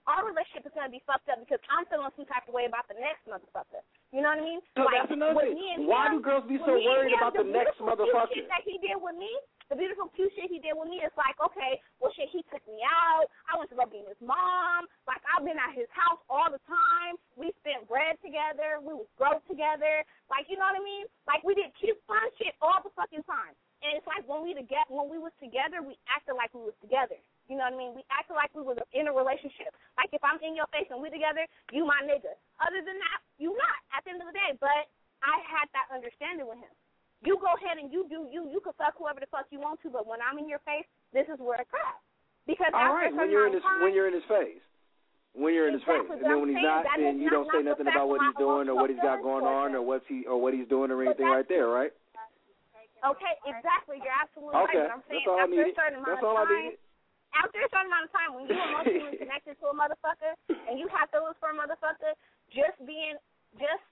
our relationship is going to be fucked up because I'm feeling some type of way about the next motherfucker. You know what I mean? So like, that's another thing. Why him, do girls be so worried him, about the, the next motherfucker? Shit that he did with me, the beautiful cute shit he did with me is like, okay, well, shit, he took me out. I went to go be his mom. Like, I've been at his house all the time. We spent bread together. We was broke together. Like, you know what I mean? Like, we did cute, fun shit all the fucking time. And it's like when we together, when we was together, we acted like we was together. You know what I mean? We acted like we was in a relationship. Like, if I'm in your face and we together, you my nigga. Other than that, you not at the end of the day. But I had that understanding with him. You go ahead and you do you. You can fuck whoever the fuck you want to, but when I'm in your face, this is where it's at. Because all right, when you're in his time, when you're in his face, when you're in his exactly, face, and then when he's not, and you don't say nothing about what he's doing or what he's got going on or what's he or what he's doing or anything right there, right? Okay, exactly. You're absolutely okay. right. But I'm saying That's all after I needed. a certain amount That's of all time, I needed. after a certain amount of time, when you're emotionally connected to a motherfucker and you have feelings for a motherfucker, just being just.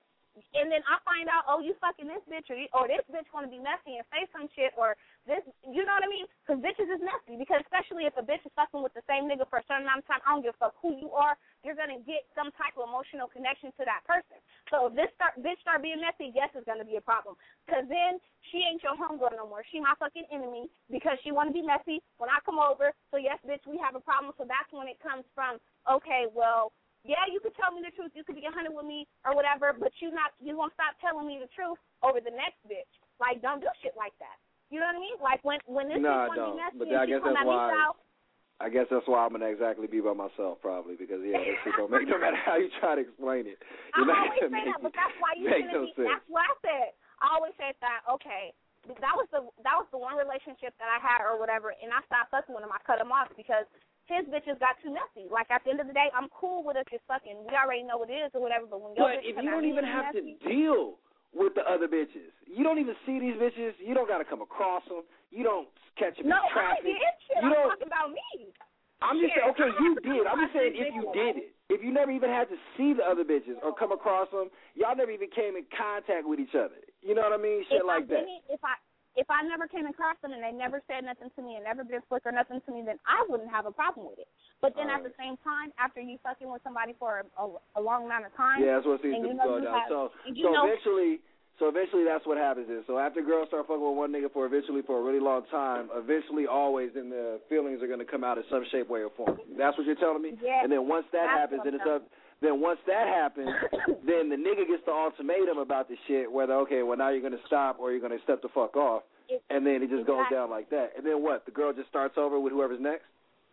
And then I find out, oh, you fucking this bitch, or, you, or this bitch want to be messy and say some shit, or this, you know what I mean? Because bitches is messy. Because especially if a bitch is fucking with the same nigga for a certain amount of time, I don't give a fuck who you are, you're going to get some type of emotional connection to that person. So if this start, bitch start being messy, yes, it's going to be a problem. Because then she ain't your homegirl no more. She my fucking enemy because she want to be messy when I come over. So, yes, bitch, we have a problem. So that's when it comes from, okay, well, yeah, you could tell me the truth. You could be a hundred with me or whatever, but you not you won't stop telling me the truth over the next bitch. Like, don't do shit like that. You know what I mean? Like when when this no, bitch want to be messy but and I she guess come that's at me why. south. I guess that's why I'm gonna exactly be by myself, probably, because yeah, that shit don't make no matter how you try to explain it. I You're always say make that, but that's why you make shouldn't no be. sense. That's what I said. I always said that. Okay, that was the that was the one relationship that I had or whatever, and I stopped fucking with him. I cut him off because his bitches got too messy. Like, at the end of the day, I'm cool with us just fucking. We already know what it is or whatever, but when your But bitch if you don't even have messy, to deal with the other bitches, you don't even see these bitches, you don't got to come across them, you don't catch them no, in traffic. I did shit. You I'm don't, talking about me. I'm just shit. saying, okay, I you have to did. come I'm just across saying these if you bitches. did it. If you never even had to see the other bitches or come across them, y'all never even came in contact with each other. You know what I mean? Shit if like I that. If I If I never came across them and they never said nothing to me and never did flick or nothing to me, then I wouldn't have a problem with it. But then All at right. the same time, after you fucking with somebody for a, a, a long amount of time, Yeah, that's what seems and to you be know going you down. have, So, and you so know, eventually, so eventually, that's what happens is. So after girls start fucking with one nigga for eventually for a really long time, eventually, always, then the feelings are gonna come out in some shape, way, or form. That's what you're telling me. Yeah, and then once that that's happens, what then I'm it's up. Then once that happens, then the nigga gets the ultimatum about the shit. Whether okay, well now you're gonna stop or you're gonna step the fuck off. It, and then it just exactly. goes down like that. And then what? The girl just starts over with whoever's next?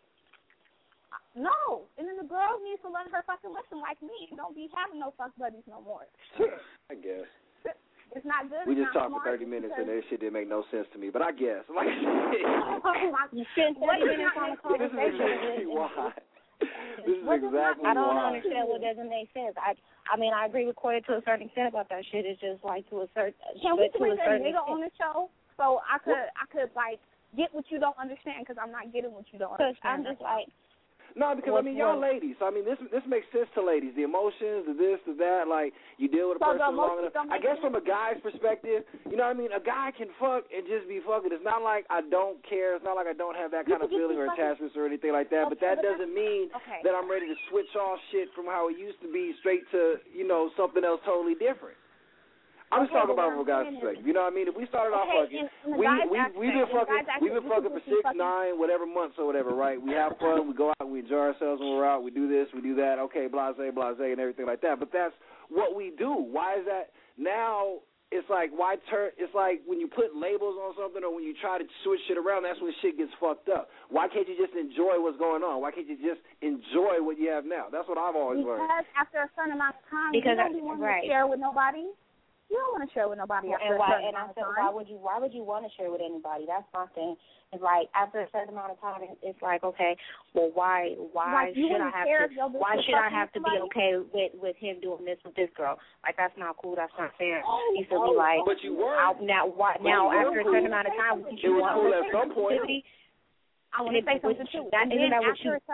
No. And then the girl needs to learn her fucking lesson like me. Don't be having no fuck buddies no more. I guess. It's not good. We it's just not talked for smart thirty minutes because... and that shit didn't make no sense to me. But I guess. Like, you spent thirty minutes on a conversation. This is exactly why. This is exactly I don't why. understand what doesn't make sense. I I mean, I agree with Corey to a certain extent about that shit. It's just like to a certain Can we bring a nigga on the show? So I could, what? I could like get what you don't understand because I'm not getting what you don't understand. I'm just like, no, because I mean y'all ladies. I mean this this makes sense to ladies. The emotions, the this, the that. Like you deal with a so person long enough. I guess sense. From a guy's perspective, you know what I mean. A guy can fuck and just be fucking. It's not like I don't care. It's not like I don't have that kind of feeling or attachments or anything like that. Okay, but that but doesn't mean okay. that I'm ready to switch off shit from how it used to be straight to you know something else totally different. I'm just okay, talking about from a guy's perspective. You know what I mean? If we started okay, off fucking, in, in we we aspect, we've been fucking, we've been fucking for six, fucking. nine, whatever months or whatever, right? We have fun, we go out, we enjoy ourselves when we're out, we do this, we do that. Okay, blase, blase, and everything like that. But that's what we do. Why is that now? It's like why turn? It's like when you put labels on something or when you try to switch shit around. That's when shit gets fucked up. Why can't you just enjoy what's going on? Why can't you just enjoy what you have now? That's what I've always because learned. Because after a certain amount of time, because you don't be wanting right. to share with nobody. You don't want to share with nobody after and why, a certain and I amount said, of why time. would you? Why would you want to share with anybody? That's my thing. It's like after a certain amount of time, it's like, okay, well, why? Why like, should I have to? Why should I have to be okay with with him doing this with this girl? Like that's not cool. That's not fair. Oh, you should oh, be like, but you were I'll, now. Why, now after a certain amount of time, it was cool at some point. I want to say something too. That, isn't that what you?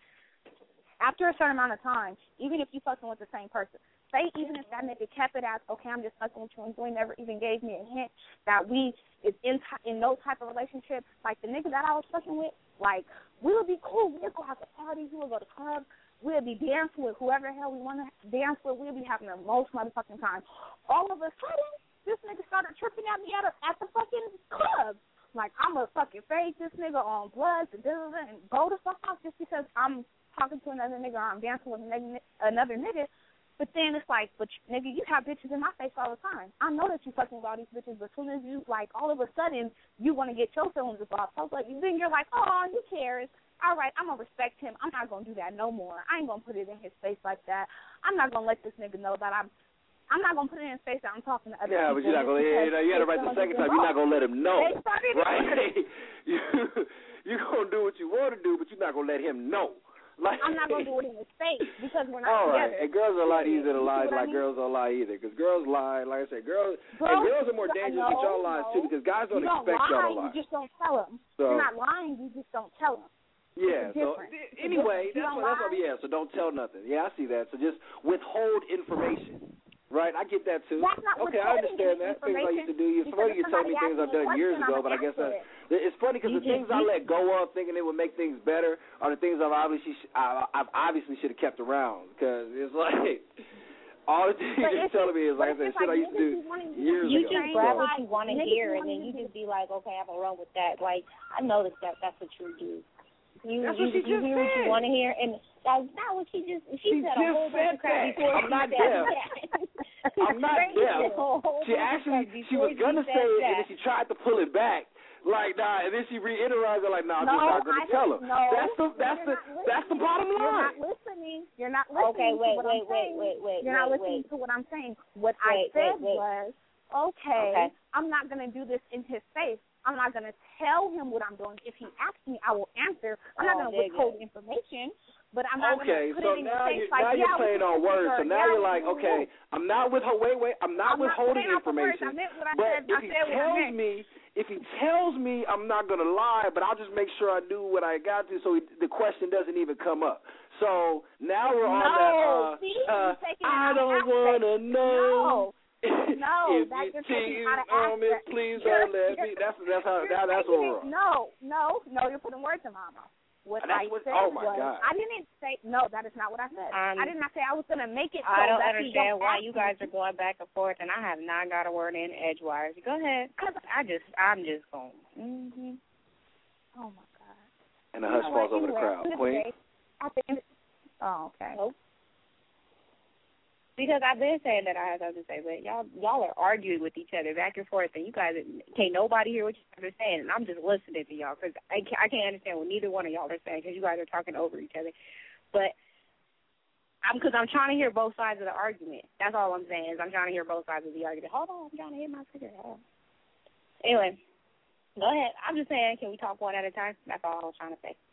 After a certain amount of time, even if you fucking with the same person, say even if that nigga kept it as, okay, I'm just fucking with you, and you never even gave me a hint that we is in t- in those type of relationships, like the nigga that I was fucking with, like, we would be cool. We'd go have a party, you we'll go to clubs, we'll be dancing with whoever the hell we want to dance with. We'll be having the most motherfucking time. All of a sudden, this nigga started tripping at me at, a, at the fucking club. Like, I'm a fucking fake this nigga on blood and go the fuck off just because I'm talking to another nigga or I'm dancing with another nigga. But then it's like, but nigga, you have bitches in my face all the time. I know that you fucking with all these bitches, but as soon as you, like, all of a sudden, you want to get your feelings involved. So, like, then you're like, oh, who cares? All right, I'm going to respect him. I'm not going to do that no more. I ain't going to put it in his face like that. I'm not going to let this nigga know that I'm, I'm not going to put it in his face that I'm talking to other yeah, people. Yeah, but you're not going to, you know, you got to write the second time. You're not going to let him know. Right? you, you're going to do what you want to do, but you're not going to let him know. Like, I'm not going to do it in his face because we're not all together. Right, and girls are a lot easier to lie like I mean? girls don't lie either. Because girls lie, like I said, girls, girls and girls are more dangerous no, with y'all lies no. too. Because guys don't, you don't expect lie, y'all to lie. You just don't tell them. So, you're not lying. You just don't tell them. Yeah. So anyway, that's what, that's what. Yeah. So don't tell nothing. Yeah, I see that. So just withhold information. Right, I get that too. That's not okay, I understand that. Things I used to do. It's funny you told me things I've done years ago, but I guess I, it's funny because the things I let go of, thinking it would make things better, are the things I've obviously I, I've obviously should have kept around because it's like all the things you're telling me is like I said, shit I used to do years ago. You just grab so. what you want to hear, and then you just be like, okay, I'm gonna run with that. Like I noticed that that's what you do. You, That's you, what she you just hear said. what you want to hear, and that's not what she just. She, she said just a whole bunch of crap before I'm she not said deaf. that. I'm not deaf. She actually, she was gonna say it, and then she tried to pull it back. Like nah, and then she reiterated it like, nah, I'm no, just not gonna I tell her. No, that's the that's the that's the bottom line. You're not listening. You're not listening. Okay, to wait, what wait, I'm wait, saying. wait, wait, You're not wait, listening wait. to what I'm saying. What Wait, I said wait, wait. was, okay, Okay. I'm not gonna do this in his face. I'm not going to tell him what I'm doing. If he asks me, I will answer. I'm not Oh, going to withhold information, but I'm not okay, going to put so it in now his face you're, like, now yeah, you're playing on words. So now yeah, you're like, okay, I'm not with wait, wait, I'm not I'm withholding not information. I meant what I but said. if I he said what I tells meant. me, if he tells me, I'm not gonna lie, but I'll just make sure I do what I got to, so he, the question doesn't even come up. So now we're on no, that. Uh, see, uh, taking I it don't No. wanna know. No, if that you you're taking cheat out of on me, aspect. please You're- don't let me. That's that's how you're now that's taking what we're it- on. No, no, no, you're putting words in my mouth. What I That's what- said oh my was, God. I didn't say, no, that is not what I said. Um, I did not say I was going to make it so I don't that he understand don't why ask you guys me. are going back and forth, and I have not got a word in edgewise. Go ahead. I just, I'm just going. Mm-hmm. Oh, my God. And the hush You know falls what? over the Anyway, crowd. at the end of the Queen? day, at the end- Oh, okay. Because I've been saying that I have something to say, but y'all y'all are arguing with each other back and forth, and you guys can't nobody hear what you guys are saying, and I'm just listening to y'all because I can't, I can't understand what neither one of y'all are saying because you guys are talking over each other. But I'm because I'm trying to hear both sides of the argument. That's all I'm saying is I'm trying to hear both sides of the argument. Hold on, I'm trying to hit my cigarette. Hold on. Anyway, go ahead. I'm just saying, can we talk one at a time? That's all I was trying to say.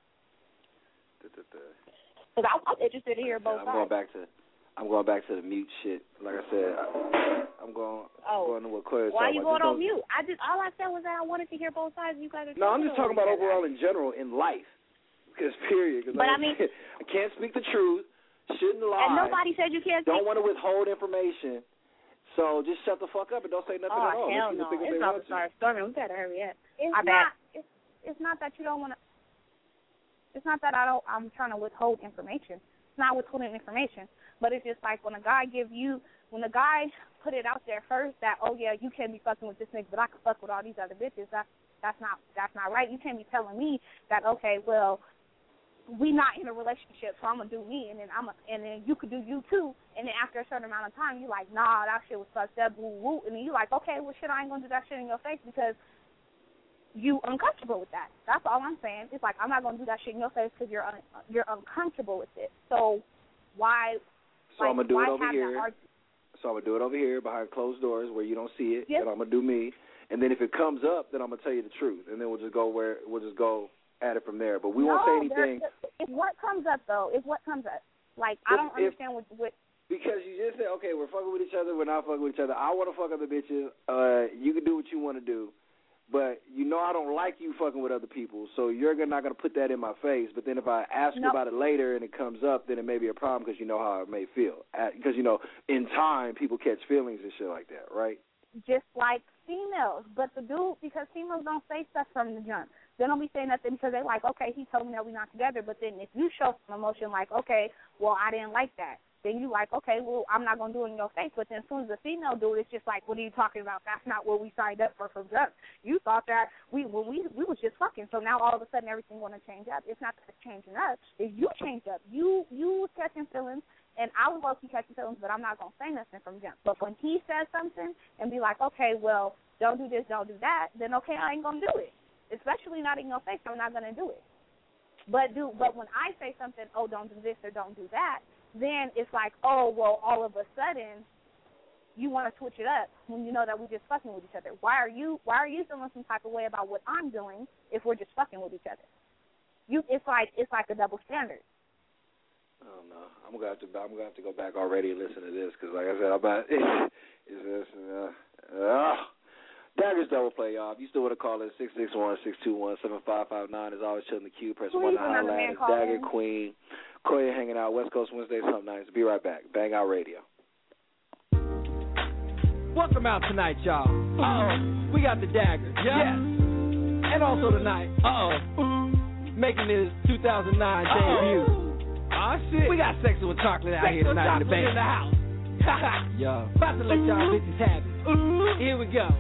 Because I'm, I'm interested to hear both I'm going sides. back to I'm going back to the mute shit. Like I said, I, I'm going Oh, going to what Claire's why are talking you about. going on Just mute? I just all I said was that I wanted to hear both sides. You guys are No, I'm just talking about over each other. overall in general in life. Because period. Cause But like I mean- said, I can't speak the truth. Shouldn't lie. And nobody said you can't. Don't speak- want to withhold information. So just shut the fuck up and don't say nothing Oh at all. hell Let no! people think It's what about to they want start storming. We better hurry up. It's I not, bet. it's, it's not that you don't want to, it's not that I don't, I'm trying to withhold information. It's not withholding information. But it's just like when a guy give you, when a guy put it out there first that, oh yeah, you can't be fucking with this nigga, but I can fuck with all these other bitches. That's that's not that's not right. You can't be telling me that, okay, well, we not in a relationship, so I'm gonna do me, and then I'm a, and then you could do you too, and then after a certain amount of time, you're like, nah, that shit was fucked up, woo woo, and then you're like, okay, well shit, I ain't gonna do that shit in your face because you uncomfortable with that. That's all I'm saying. It's like I'm not gonna do that shit in your face because you're un, you're uncomfortable with it. So why? So like, I'm gonna do why it over have that here. argu- So I'm gonna do it over here behind closed doors where you don't see it, Yes. and I'm gonna do me. And then if it comes up, then I'm gonna tell you the truth, and then we'll just go where we'll just go at it from there. But we no, won't say there- anything If what comes up though, if what comes up, like I If- don't if- understand what what. because you just said, okay, we're fucking with each other, we're not fucking with each other. I want to fuck other bitches. Uh, you can do what you want to do, but you know I don't like you fucking with other people, so you're not gonna put that in my face. But then if I ask you No. about it later and it comes up, then it may be a problem because you know how it may feel. Because you know, in time, people catch feelings and shit like that, right? Just like females, but the dude, because females don't say stuff from the jump. They don't be saying nothing because they're like, okay, he told me that we're not together. But then if you show some emotion like, okay, well, I didn't like that, then you like, okay, well, I'm not going to do it in your face. But then as soon as the female do it, it's just like, what are you talking about? That's not what we signed up for from jump. You thought that we well, we we was just fucking. So now all of a sudden everything want to change up. It's not that it's changing up. It's you changed up. You, you was catching feelings, and I was low-key catching feelings, but I'm not going to say nothing from jump. But when he says something and be like, okay, well, don't do this, don't do that, then okay, I ain't going to do it. Especially not in your face, I'm not going to do it. But do but when I say something, oh, don't do this or don't do that, then it's like, oh, well, all of a sudden you want to switch it up when you know that we're just fucking with each other. Why are you why are you feeling some type of way about what I'm doing if we're just fucking with each other? You it's like it's like a double standard. I don't know. I'm gonna have to I'm gonna have to go back already and listen to this because, like I said, I'm about it's, it's this. Uh, uh, Dagger's double play, y'all. If you still want to call it six six one, six two one, seven five five nine is always chilling the queue. Press one to highlight. It's Dagger, Queen, Koya hanging out, West Coast Wednesdays, something nice. Be right back. Bang Out Radio. Welcome out tonight, y'all. Uh-oh. We got the Dagger. Yeah. Yes. And also tonight. Uh-oh. Making his two thousand nine debut. Oh, shit. We got Sexual Chocolate out here tonight in the band. In the house. Yo. About to let y'all bitches have it. Here we go.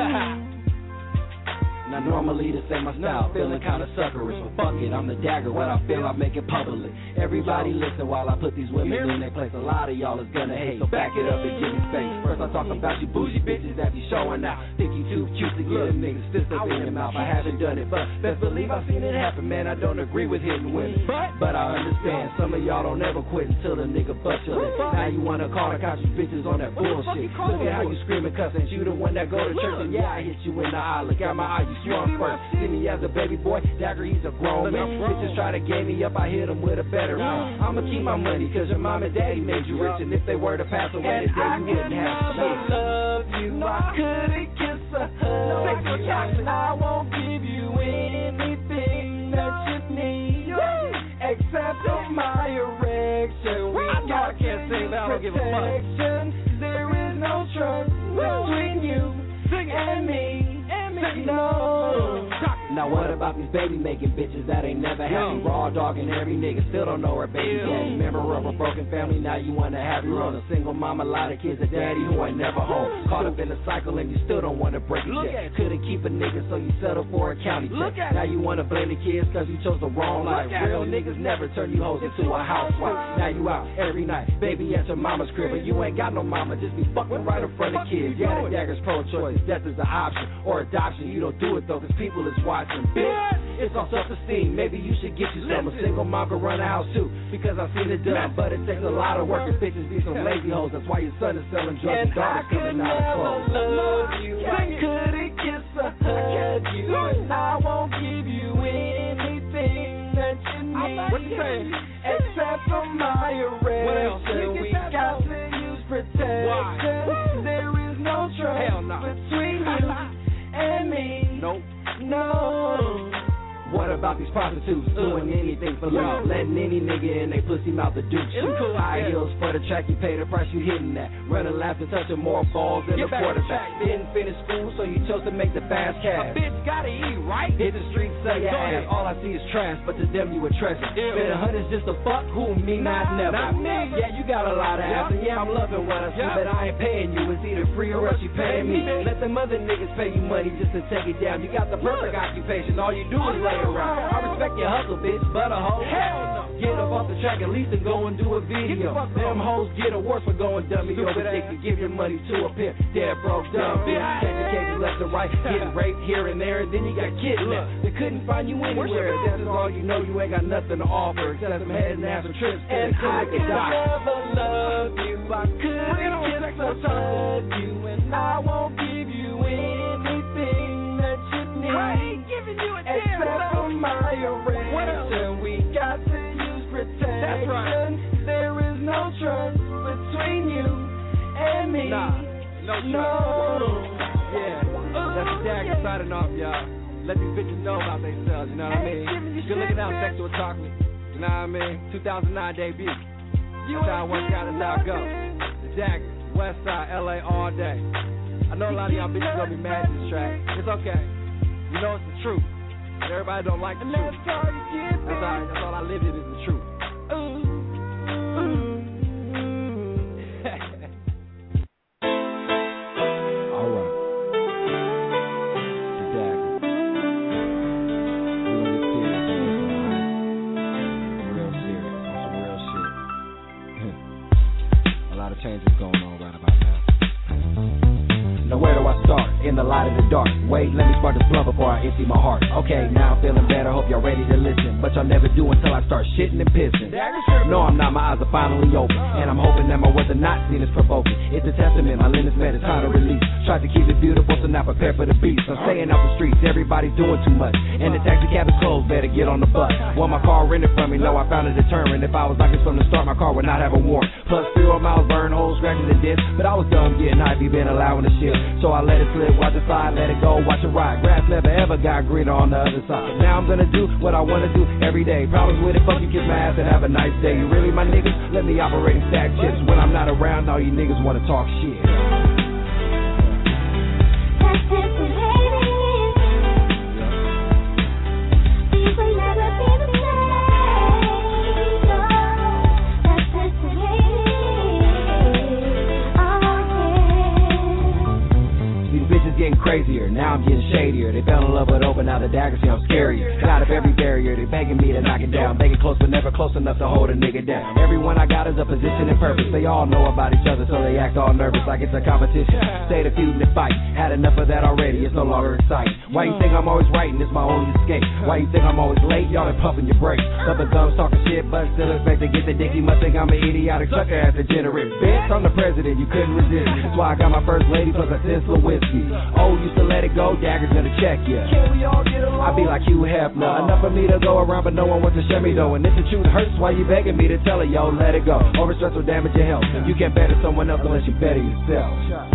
Now normally this ain't my style, feeling kinda suckerish, but fuck it, I'm the Dagger, what I feel I make it public. Everybody listen while I put these women in their place, a lot of y'all is gonna hate, so back it up and give me space. First I talk about you bougie bitches that be showing out, think you too cute to get a nigga's fist up in your mouth, I haven't done it, but best believe I've seen it happen, man, I don't agree with hitting women, but, but I understand, some of y'all don't ever quit until the nigga bust your lip. Now you wanna call the cops, you bitches on that bullshit, look at how you screaming cuss, ain't you the one that go to church, and yeah I hit you in the eye, look at my eye, you strong first. See me as a baby boy, Dagger, he's a grown man. Bitches try to game me up, I hit him with a better man. I'ma keep my money, cause your mom and daddy made you rich. And if they were to pass away today, you wouldn't have to I love you, I couldn't kiss a hug. I won't give you anything that you need, except for my erection. We got can't sing, but I don't give a fuck. There is no trust between you and me. No. Now what about these baby making bitches that ain't never had me raw dogging every nigga still don't know her baby daddy. Member of a broken family, now you wanna have your own. A single mom, a lot of kids, a daddy who ain't never home. Caught up in the cycle and you still don't wanna break it yet. Couldn't keep a nigga so you settle for a county check. Now you wanna blame the kids cause you chose the wrong life. Real niggas never turn you hoes into a housewife. Now you out every night, baby at your mama's crib, and you ain't got no mama, just be fucking right in front of kids. Yeah, the Dagger's pro-choice, death is an option or adoption. You don't do it though cause people is watching. Bitch, it's all self-esteem. Maybe you should get you some. A single mom can run a house too, because I've seen it done. But it takes a lot of work and bitches be some lazy hoes. That's why your son is selling drugs and daughter's coming out of clothes. Love you, I couldn't kiss a hug you, and I won't give you anything that you need. What you saying? Except for my erection, we got to use protection. There is no trust between you and me. Nope. No. What about these prostitutes doing anything for love? Letting any nigga in they pussy mouth the duke shoot. Cool. High heels for the track, you pay the price you hitting that. Running laps and touching more balls than a quarterback. Didn't finish school, so you chose to make the fast cash. A bitch gotta eat, right? Hit the streets, sell your ass. All I see is trash, but to them you a treasure. Spend a hundred just to fuck, who me, not never. Not me. Yeah, you got a lot of ass, and yeah, I'm loving what I see, but I ain't paying you. It's either free or else you paying me. Let them other niggas pay you money just to take it down. You got the perfect occupation, all you do is lay around. I respect your hustle, bitch, but a hoe. Hell no. Get up off the track at least and go and do a video. Them hoes get a worse for going dummy over dick to give your money to a pimp. Dead broke dumb bitch. Taking cases left and right, getting raped here and there, and then you got kidnapped. They couldn't find you anywhere. That's all you know. You ain't got nothing to offer except some head and ass and trips. And I can never love you. I couldn't kiss or hug you, and I won't give you anything that you need. I ain't giving you a damn except for my erection. We got to use protection. That's right. There is no trust between you and me. Nah, no trust. No. Yeah, that's the Dagger signing off, y'all. Let these bitches know about themselves, you know what I mean? Good looking out, Sexual Chocolate, you know what I mean? two thousand nine debut. That's how it works out, that's how it goes. The Dagger, West Side, L A all day. I know a lot of y'all bitches gonna be mad at this track. It's okay. You know it's the truth. But everybody don't like the truth. That's all, that's all I live in is the truth. Changes going on right about now. Now where do I start? In the light of the dark. Wait, let me spark this blunt before I empty my heart. Okay, now I'm feeling better, hope y'all ready to listen. But y'all never do until I start shitting and pissing. No, I'm not, my eyes are finally open. And I'm hoping that my words are not seen as provoking. It's a testament, my limits met, it's time to release. Tried to keep it beautiful, so now prepare for the beast. I'm staying off the streets, everybody's doing too much. And the taxi cab is closed, better get on the bus. Want my car rented from me, no, I found a deterrent. If I was like this from the start, my car would not have a warrant. Plus zero miles, burn holes, scratching the disc. But I was dumb getting high, be been allowing the shit. So I let it slip, watch it slide, let it go, watch it ride. Grass never ever got greener on the other side. Now I'm gonna do what I wanna do every day. Problems with it, fuck you, kiss my ass and have a nice day. You really my niggas? Let me operate and stack chips. When I'm not around, all you niggas wanna talk shit. Getting crazier, now I'm getting shadier. They fell in love with open, now the dagger see I'm scarier. Got up every barrier, they begging me to knock it down. Begging close but never close enough to hold a nigga down. Everyone I got is a position and purpose. They all know about each other, so they act all nervous like it's a competition. Stay the feud and the fight. Had enough of that already, it's no longer exciting. Why you think I'm always writing? It's my only escape. Why you think I'm always late? Y'all are pumping your brakes. Other gums talking shit, but still expect to get the dick. You must think I'm an idiotic sucker at the degenerate. Bitch, I'm the president, you couldn't resist. That's why I got my first lady plus a Tesla whiskey. Oh, used to let it go, daggers gonna check ya. Can we all get along? I be like Hugh Hefner. Enough for me to go around, but no one wants to share me though. And if the truth hurts, why you begging me to tell it, yo? Let it go. Overstress will damage your health. You can't better someone else unless you better yourself.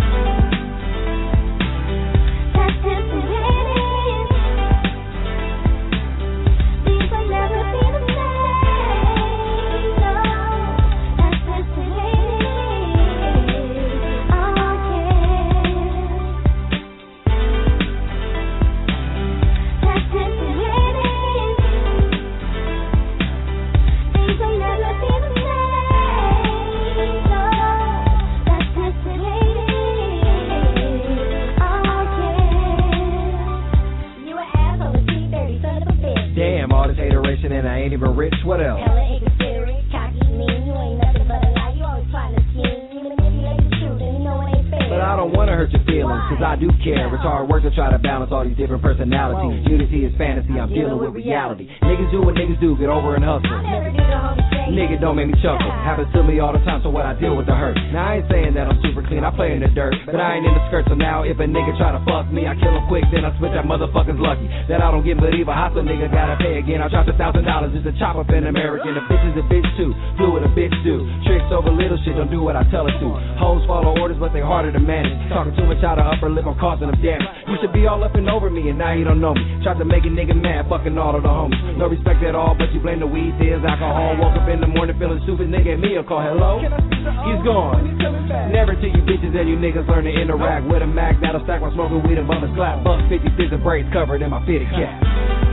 And I ain't even rich, what else? Hella inconsiderate, cocky, mean, you ain't nothing but a lie, you always trying to scheme, you manipulate the truth, and you know it ain't fair. But I don't wanna hurt your feelings, cause I do care. It's hard work to try to balance all these different personalities. Unity is fantasy, I'm dealing with reality. Niggas do what niggas do, get over and hustle. Nigga don't make me chuckle. Happens to me all the time, so what I deal with the hurt. Now I ain't saying that I'm super clean, I play in the dirt, but I ain't in the skirt, so now if a nigga try to fuck me, I kill him quick, then I switch that motherfucker's lucky. That I don't get believe a hostile nigga gotta pay again. I dropped a thousand dollars just to chop up an American. A bitch is a bitch too, do what a bitch do. Tricks over little shit, don't do what I tell her to. Hoes follow orders, but they harder to manage. Talking too much out of upper lip, I'm causing them damage. You should be all up and over me, and now you don't know me. Tried to make a nigga mad, fucking all of the homies. No respect at all, but you blame the weed, there's alcohol. Woke up in the morning feeling stupid, nigga, and me a call, hello? He's gone. Never till you bitches and you niggas learn to interact with a Mac that'll stack while smoking weed and bummers clap. Buck fifty cents of braids covered in my fitted cap.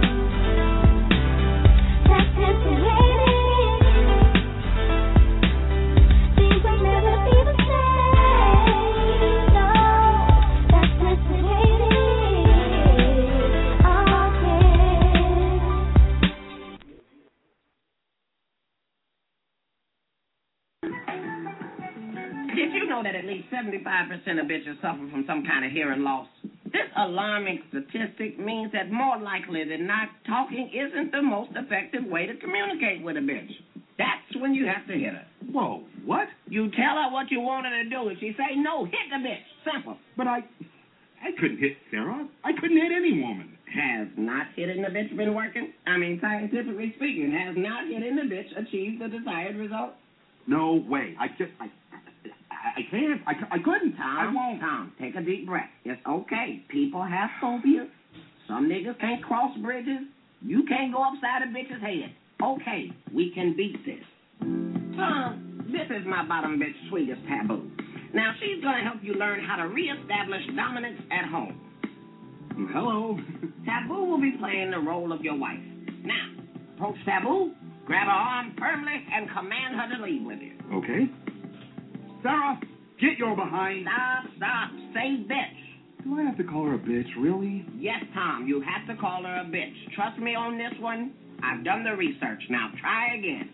Did you know that at least seventy-five percent of bitches suffer from some kind of hearing loss? This alarming statistic means that more likely than not, talking isn't the most effective way to communicate with a bitch. That's when you have to hit her. Whoa, what? You tell her what you want her to do, and she say, no, hit the bitch. Simple. But I, I couldn't hit Sarah. I couldn't hit any woman. Has not hitting the bitch been working? I mean, scientifically speaking, has not hitting the bitch achieved the desired result? No way. I just, I, I, I can't. I, I couldn't. Tom, I won't. Tom, take a deep breath. It's okay. People have phobias. Some niggas can't cross bridges. You can't go upside a bitch's head. Okay, we can beat this. Tom, this is my bottom bitch sweetest taboo. Now, she's going to help you learn how to reestablish dominance at home. Hello. Taboo will be playing the role of your wife. Now, approach Taboo, grab her arm firmly, and command her to leave with you. Okay. Sarah, get your behind. Stop, stop. Say bitch. Do I have to call her a bitch, really? Yes, Tom, you have to call her a bitch. Trust me on this one. I've done the research. Now try again.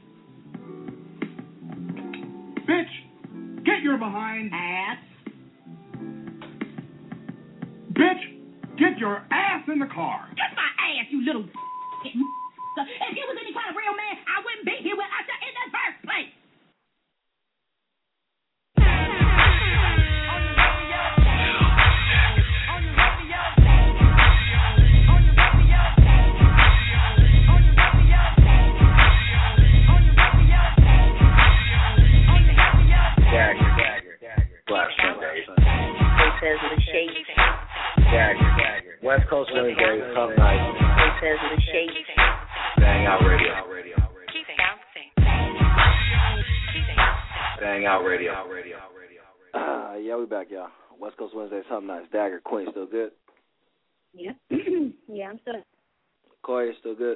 Bitch, get your behind. Ass. Bitch, get your ass in the car. Get my ass, you little If you was any kind of real man, I wouldn't be here without you in the first place. Dagger, dagger, dagger. Black Sundays. Says the shake. Dagger, dagger. West Coast Wednesdays, come night. Says the shake. Bang Out Radio. Keep bouncing. Bang Out Radio. Uh, yeah, we back, y'all. West Coast Wednesdays, something nice. Dagger, Queen, still good? Yeah. yeah, I'm still. Corey, still good?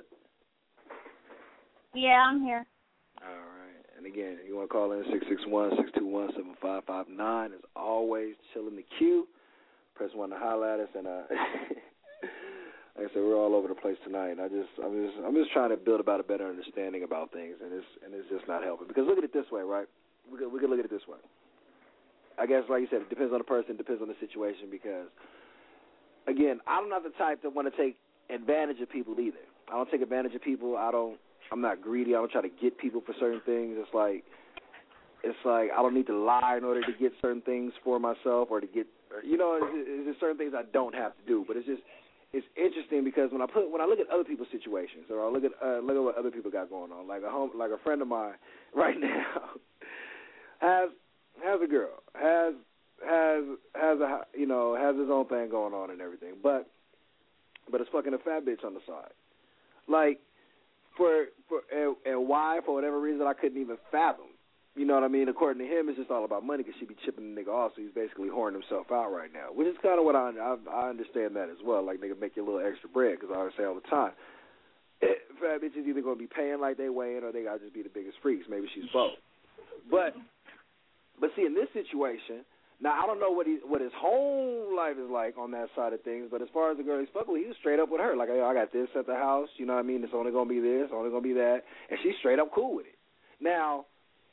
Yeah, I'm here. All right. And again, if you want to call in, six six one, six two one, seven five five nine. As always, chill in the queue. Press one to holler at us. And uh, like I said, we're all over the place tonight. I just, I'm just, I'm just trying to build about a better understanding about things, and it's, and it's just not helping. Because look at it this way, right? We could, we could look at it this way. I guess, like you said, it depends on the person, it depends on the situation. Because again, I'm not the type that want to take advantage of people either. I don't take advantage of people. I don't. I'm not greedy. I don't try to get people for certain things. It's like, it's like I don't need to lie in order to get certain things for myself or to get, or, you know, it's, it's just certain things I don't have to do. But it's just, it's interesting because when I put, when I look at other people's situations, or I look at, uh, look at what other people got going on, like a home, like a friend of mine right now has has a girl, has has has a, you know, has his own thing going on and everything, but but it's fucking a fat bitch on the side, like. For for and, and why for whatever reason I couldn't even fathom, you know what I mean. According to him, it's just all about money because she be chipping the nigga off, so he's basically whoring himself out right now. Which is kind of what I, I I understand that as well. Like nigga make you a little extra bread because I always say all the time, it, fat bitches either gonna be paying like they weighing or they gotta just be the biggest freaks. Maybe she's both. But but see in this situation. Now, I don't know what he, what his home life is like on that side of things, but as far as the girl he's fucking with, he was straight up with her. Like, hey, I got this at the house, you know what I mean? It's only going to be this, only going to be that. And she's straight up cool with it. Now,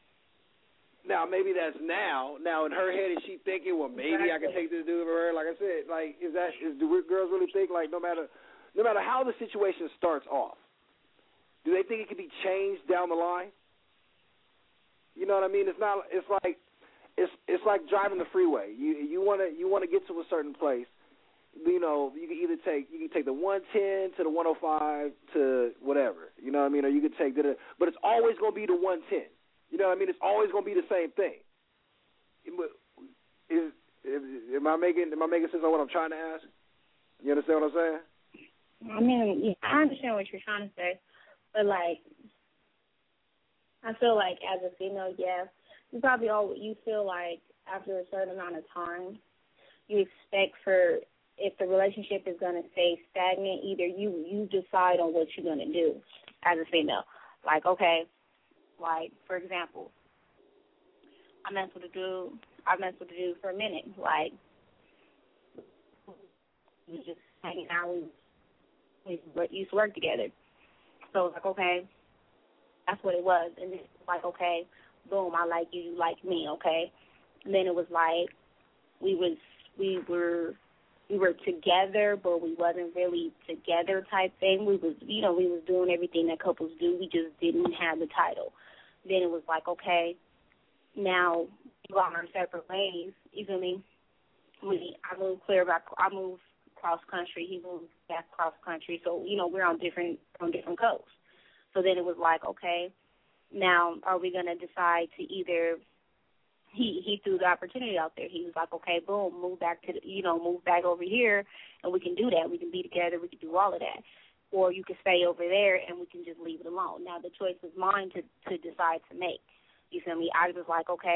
now maybe that's now. Now, in her head, is she thinking, well, maybe I can take this dude over her? Like I said, like, is that, is, do girls really think, like, no matter, no matter how the situation starts off, do they think it can be changed down the line? You know what I mean? It's not, it's like, It's it's like driving the freeway. You you want to you want to get to a certain place. You know, you can either take you can take the one ten to the one oh five to whatever. You know what I mean? Or you can take the, but it's always going to be the one ten. You know what I mean? It's always going to be the same thing. Is, is am I making am I making sense on what I'm trying to ask? You understand what I'm saying? I mean, yeah, I understand what you're trying to say, but like, I feel like as a female, yeah. You probably all you feel like after a certain amount of time, you expect for if the relationship is going to stay stagnant, either you you decide on what you're going to do as a female. Like, okay, like for example, I messed with a dude. I messed with a dude for a minute. Like, we was just hanging out. We we used to work together. So it's like, okay, that's what it was. And then it's like, okay. Boom, I like you, you like me, okay? And then it was like we was we were we were together, but we wasn't really together type thing. We was you know, we was doing everything that couples do. We just didn't have the title. Then it was like, okay, now we got our separate ways. You feel me? We I moved clear back I moved cross country, he moved back cross country. So, you know, we're on different on different coasts. So then it was like, okay, now, are we going to decide to either, he, he threw the opportunity out there. He was like, okay, boom, move back to, the, you know, move back over here, and we can do that. We can be together. We can do all of that. Or you can stay over there, and we can just leave it alone. Now, the choice is mine to, to decide to make. You feel me? I was like, okay,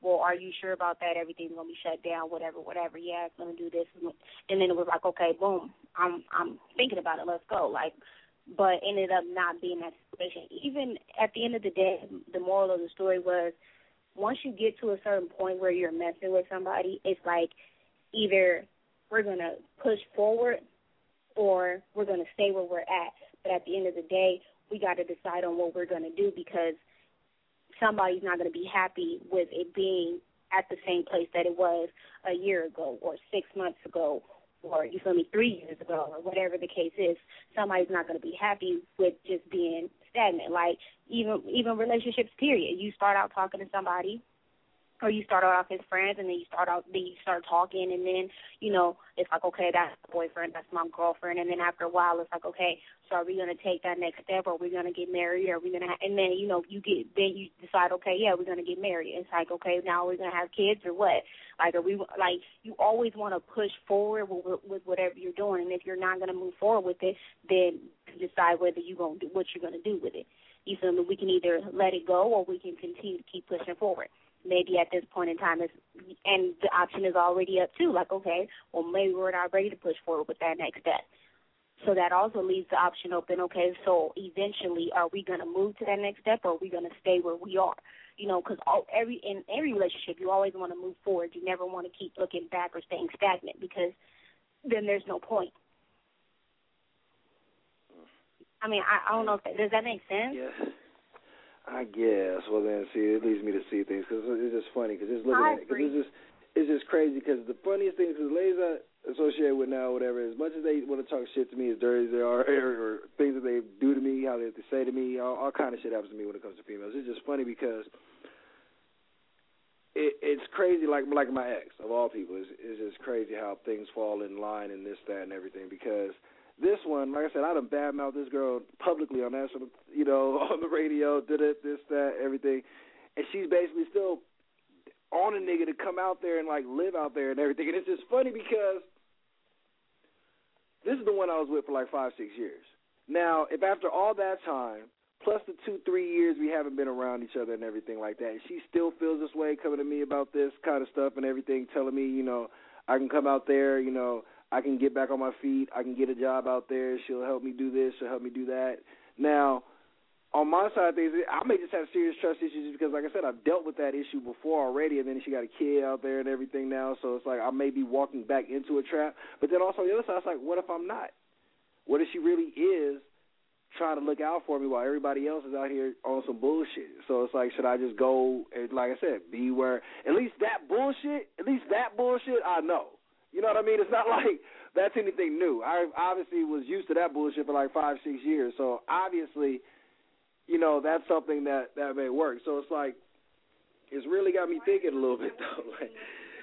well, are you sure about that? Everything's gonna be shut down, whatever, whatever. Yeah, it's gonna do this, and then it was like, okay, boom, I'm I'm thinking about it. Let's go. Like, but ended up not being that situation. Even at the end of the day, the moral of the story was, once you get to a certain point where you're messing with somebody, it's like either we're gonna push forward or we're gonna stay where we're at. But at the end of the day, we got to decide on what we're gonna do, because somebody's not going to be happy with it being at the same place that it was a year ago or six months ago or, you feel me, three years ago or whatever the case is. Somebody's not going to be happy with just being stagnant. Like, even even relationships, period. You start out talking to somebody, or you start off as friends, and then you start out, then you start talking, and then, you know, it's like, okay, that's my boyfriend, that's my girlfriend, and then after a while, it's like, okay, so are we going to take that next step, or are we going to get married, or are we going to, ha-? and then, you know, you get, then you decide, okay, yeah, we're going to get married. It's like, okay, now we're going to have kids, or what? Like, are we, like, you always want to push forward with, with whatever you're doing, and if you're not going to move forward with it, then decide whether you're going to do, what you're going to do with it. You feel me? We can either let it go, or we can continue to keep pushing forward. Maybe at this point in time, it's, and the option is already up too. Like, okay, well, maybe we're not ready to push forward with that next step. So that also leaves the option open. Okay, so eventually, are we going to move to that next step, or are we going to stay where we are? You know, because every in every relationship, you always want to move forward. You never want to keep looking back or staying stagnant, because then there's no point. I mean, I, I don't know if that, does that make sense? Yeah. I guess. Well, then, see, it leads me to see things, because it's just funny, because it's looking at it, because it's just, it's just crazy, because the funniest thing, because the ladies I associate with now, whatever, as much as they want to talk shit to me, as dirty as they are, or, or things that they do to me, how they, they say to me, all, all kind of shit happens to me when it comes to females. It's just funny, because it, it's crazy, like like my ex, of all people. It's, it's just crazy how things fall in line and this, that, and everything, because this one, like I said, I done badmouthed this girl publicly on national, you know, on the radio, did it, this, that, everything, and she's basically still on a nigga to come out there and, like, live out there and everything. And it's just funny, because this is the one I was with for, like, five, six years. Now, if after all that time, plus the two, three years we haven't been around each other and everything like that, and she still feels this way, coming to me about this kind of stuff and everything, telling me, you know, I can come out there, you know, I can get back on my feet, I can get a job out there, she'll help me do this, she'll help me do that. Now, on my side of things, I may just have serious trust issues because, like I said, I've dealt with that issue before already, and then she got a kid out there and everything now, so it's like I may be walking back into a trap. But then also on the other side, it's like, what if I'm not? What if she really is trying to look out for me while everybody else is out here on some bullshit? So it's like, should I just go and, like I said, be where, at least that bullshit, at least that bullshit, I know. You know what I mean? It's not like that's anything new. I obviously was used to that bullshit for like five, six years. So obviously, you know, that's something that, that may work. So it's like, it's really got me thinking a little bit, though. Like,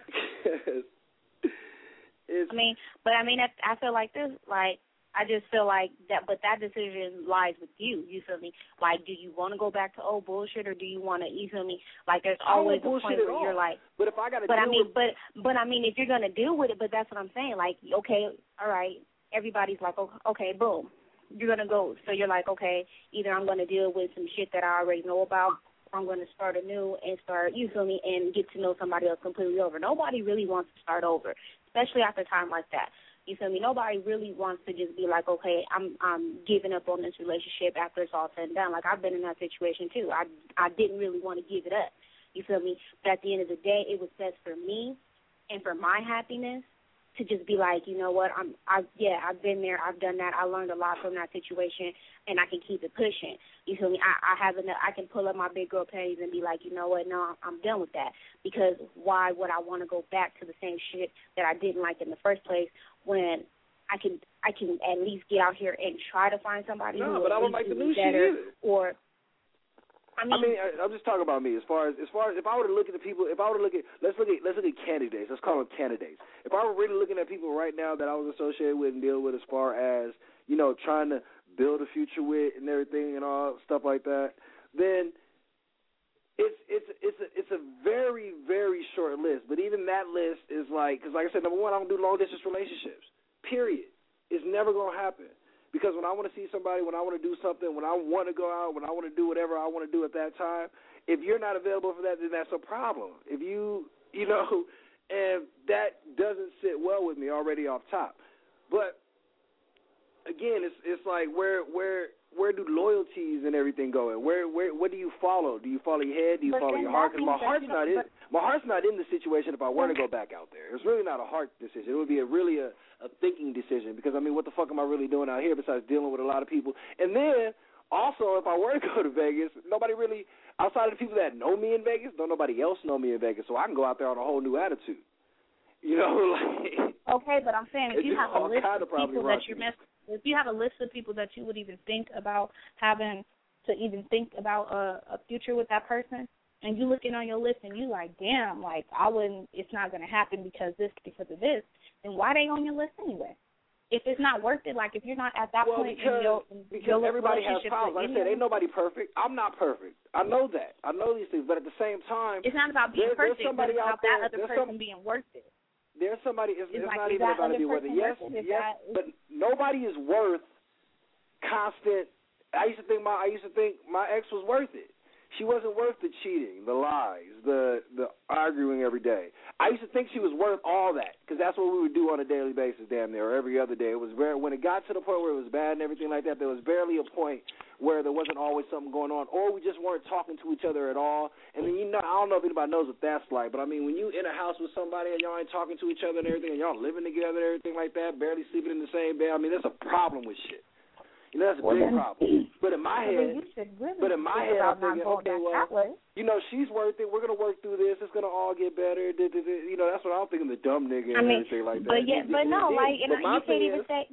it's, I mean, but I mean, I, I feel like this, like, I just feel like that, but that decision lies with you. You feel me? Like, do you want to go back to old bullshit, or do you want to? You feel me? Like, there's always a point where you're like, but if I got to, but I mean, with... but but I mean, if you're gonna deal with it, but that's what I'm saying. Like, okay, all right, everybody's like, okay, boom, you're gonna go. So you're like, okay, either I'm gonna deal with some shit that I already know about, or I'm gonna start anew and start, you feel me, and get to know somebody else completely over. Nobody really wants to start over, especially after a time like that. You feel me? Nobody really wants to just be like, okay, I'm I'm giving up on this relationship after it's all said and done. Like, I've been in that situation too. I I didn't really want to give it up. You feel me? But at the end of the day, it was best for me and for my happiness to just be like, you know what, I'm I yeah, I've been there, I've done that, I learned a lot from that situation, and I can keep it pushing. You feel me? I, I have enough, I can pull up my big girl panties and be like, you know what, no, I'm done with that. Because why would I want to go back to the same shit that I didn't like in the first place when I can I can at least get out here and try to find somebody no, who but will I don't like the new better, shit either. Or I mean, I mean, I, I'm just talking about me. As far as, as far as, if I were to look at the people, if I were to look at, let's look at, let's look at candidates. Let's call them candidates. If I were really looking at people right now that I was associated with and deal with, as far as, you know, trying to build a future with and everything and all stuff like that, then it's it's it's a, it's a very very short list. But even that list is like, because like I said, number one, I don't do long distance relationships. Period. It's never gonna happen. Because when I want to see somebody, when I want to do something, when I want to go out, when I want to do whatever I want to do at that time, if you're not available for that, then that's a problem. If you, you know, and that doesn't sit well with me already off top. But again, it's it's like where where where do loyalties and everything go? And where where what do you follow? Do you follow your head? Do you but follow your heart? Because my heart's not in my heart's not in the situation. If I were to go back out there, it's really not a heart decision. It would be a really a, a thinking decision. Because I mean, what the fuck am I really doing out here besides dealing with a lot of people? And then also, if I were to go to Vegas, nobody really outside of the people that know me in Vegas, don't nobody else know me in Vegas, so I can go out there on a whole new attitude. You know, like okay, but I'm saying if you have a list of people that you're mess, if you have a list of people that you would even think about having to even think about a, a future with that person, and you looking on your list and you like, damn, like I wouldn't, it's not gonna happen because this, because of this, then why they on your list anyway? If it's not worth it, like if you're not at that well, point because, in your, in because your everybody has relationship problems. Like I said, ain't nobody perfect. I'm not perfect. I know that. I know these things, but at the same time, it's not about being there, perfect. Somebody it's about out there, that other person some, being worth it. There's somebody. It's, it's, it's like, not even about to be worth it. Yes, it? yes, that, but nobody is worth constant. I used to think my. I used to think my ex was worth it. She wasn't worth the cheating, the lies, the the arguing every day. I used to think she was worth all that because that's what we would do on a daily basis, damn near, or every other day. It was very, when it got to the point where it was bad and everything like that, there was barely a point where there wasn't always something going on, or we just weren't talking to each other at all. And then you know, I don't know if anybody knows what that's like, but I mean, when you in a house with somebody and y'all ain't talking to each other and everything, and y'all living together and everything like that, barely sleeping in the same bed, I mean, that's a problem with shit. You know, that's a well, big then, problem. But in my head, really but in my head, I'm thinking, okay, well, way. you know, she's worth it. We're gonna work through this. It's gonna all get better. You know, that's what I'm thinking. The dumb nigga and I mean, everything like that. But yeah, but no, like, and but you can't even is, say.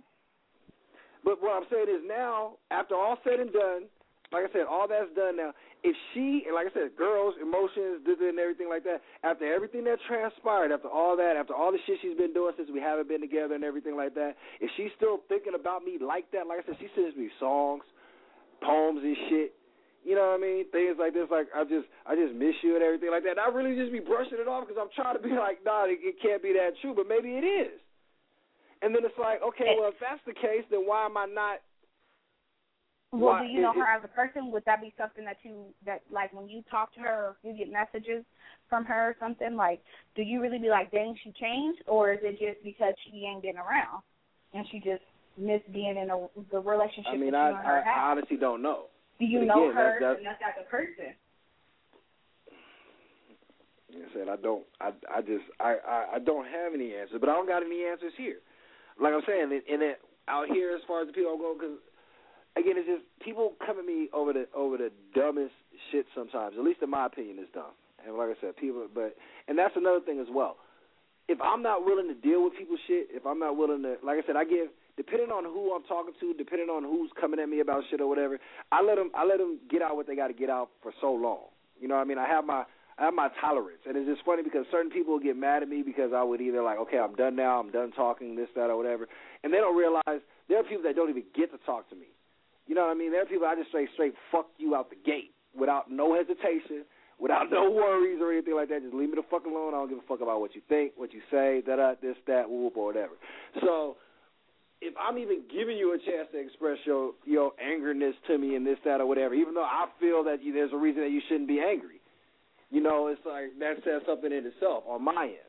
But what I'm saying is now, after all said and done, like I said, all that's done now. If she, and like I said, girls, emotions, and everything like that, after everything that transpired, after all that, after all the shit she's been doing since we haven't been together and everything like that, if she's still thinking about me like that, like I said, she sends me songs, poems and shit, you know what I mean? Things like this, like I just I just miss you and everything like that. And I really just be brushing it off because I'm trying to be like, nah, it, it can't be that true, but maybe it is. And then it's like, okay, well, if that's the case, then why am I not? Well, why, do you know it, her as a person? Would that be something that you, that like when you talk to her or you get messages from her or something, like, do you really be like, dang, she changed? Or is it just because she ain't been around and she just missed being in a, the relationship I mean, that I, you and her I, have? I honestly don't know. Do you but know again, her that's, and that's as a person? Like I said, I don't, I, I just, I, I, I don't have any answers, but I don't got any answers here. Like I'm saying, and then out here, as far as the people go, because again, it's just people come at me over the over the dumbest shit sometimes. At least in my opinion, it's dumb. And like I said, people, but and that's another thing as well. If I'm not willing to deal with people's shit, if I'm not willing to, like I said, I give, depending on who I'm talking to, depending on who's coming at me about shit or whatever, I let them, I let them get out what they got to get out for so long. You know what I mean? I have my, I have my tolerance, and it's just funny because certain people will get mad at me because I would either like, okay, I'm done now, I'm done talking, this, that, or whatever, and they don't realize there are people that don't even get to talk to me. You know what I mean? There are people I just straight, straight fuck you out the gate without no hesitation, without no worries or anything like that. Just leave me the fuck alone. I don't give a fuck about what you think, what you say, da-da, this, that, whoop, or whatever. So if I'm even giving you a chance to express your, your angerness to me and this, that, or whatever, even though I feel that you, there's a reason that you shouldn't be angry, you know, it's like that says something in itself on my end.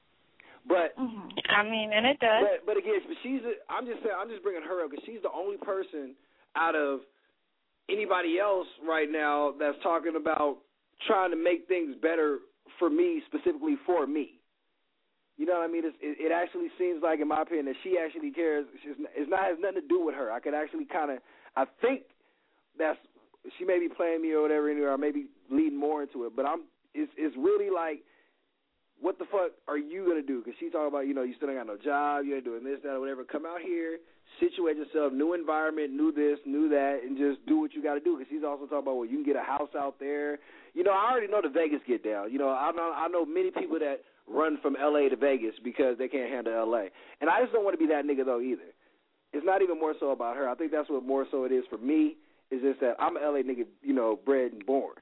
But mm-hmm. I mean, and it does. But, but again, but she's. A, I'm just saying. I'm just bringing her up because she's the only person out of anybody else right now that's talking about trying to make things better for me, specifically for me. You know what I mean? It's, it, it actually seems like, in my opinion, that she actually cares. She's, it's not has nothing to do with her. I could actually kind of. I think that's she may be playing me or whatever, or maybe leading more into it. But I'm. It's it's really like, what the fuck are you going to do? Because she's talking about, you know, you still ain't got no job, you ain't doing this, that, or whatever. Come out here, situate yourself, new environment, new this, new that, and just do what you got to do. Because she's also talking about, well, you can get a house out there. You know, I already know the Vegas get down. You know, I know, I know many people that run from L A to Vegas because they can't handle L A. And I just don't want to be that nigga, though, either. It's not even more so about her. I think that's what more so it is for me, is just that I'm an L A nigga, you know, bred and born.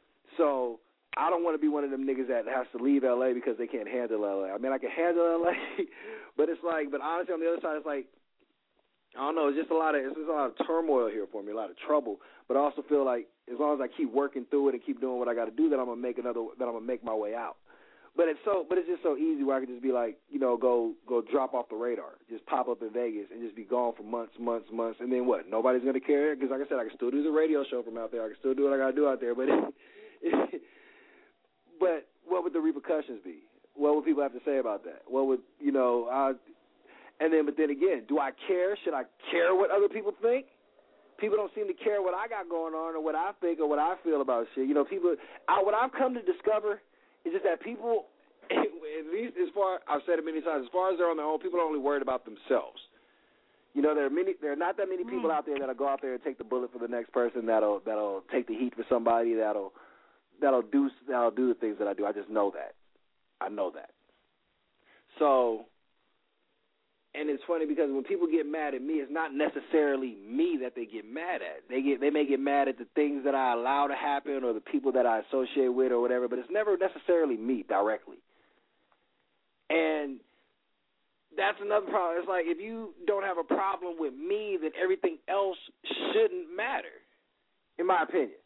So I don't want to be one of them niggas that has to leave L A because they can't handle L A. I mean, I can handle L A, but it's like, but honestly, on the other side, it's like, I don't know. It's just a lot of it's just a lot of turmoil here for me, a lot of trouble. But I also feel like as long as I keep working through it and keep doing what I got to do, that I'm gonna make another. That I'm gonna make my way out. But it's so, but it's just so easy where I could just be like, you know, go go drop off the radar, just pop up in Vegas and just be gone for months, months, months, and then what? Nobody's gonna care because, like I said, I can still do the radio show from out there. I can still do what I gotta do out there. But, it, but what would the repercussions be? What would people have to say about that? What would you know? I, and then, but then again, do I care? Should I care what other people think? People don't seem to care what I got going on or what I think or what I feel about shit. You know, people. I, what I've come to discover is just that people, at least as far I've said it many times, as far as they're on their own, people are only worried about themselves. You know, there are many. There are not that many people out there that'll go out there and take the bullet for the next person. That'll that'll take the heat for somebody. That'll that'll do that'll do the things that I do. I just know that. I know that. So. And it's funny because when people get mad at me, it's not necessarily me that they get mad at. They get they may get mad at the things that I allow to happen or the people that I associate with or whatever, but it's never necessarily me directly. And that's another problem. It's like if you don't have a problem with me, then everything else shouldn't matter, in my opinion.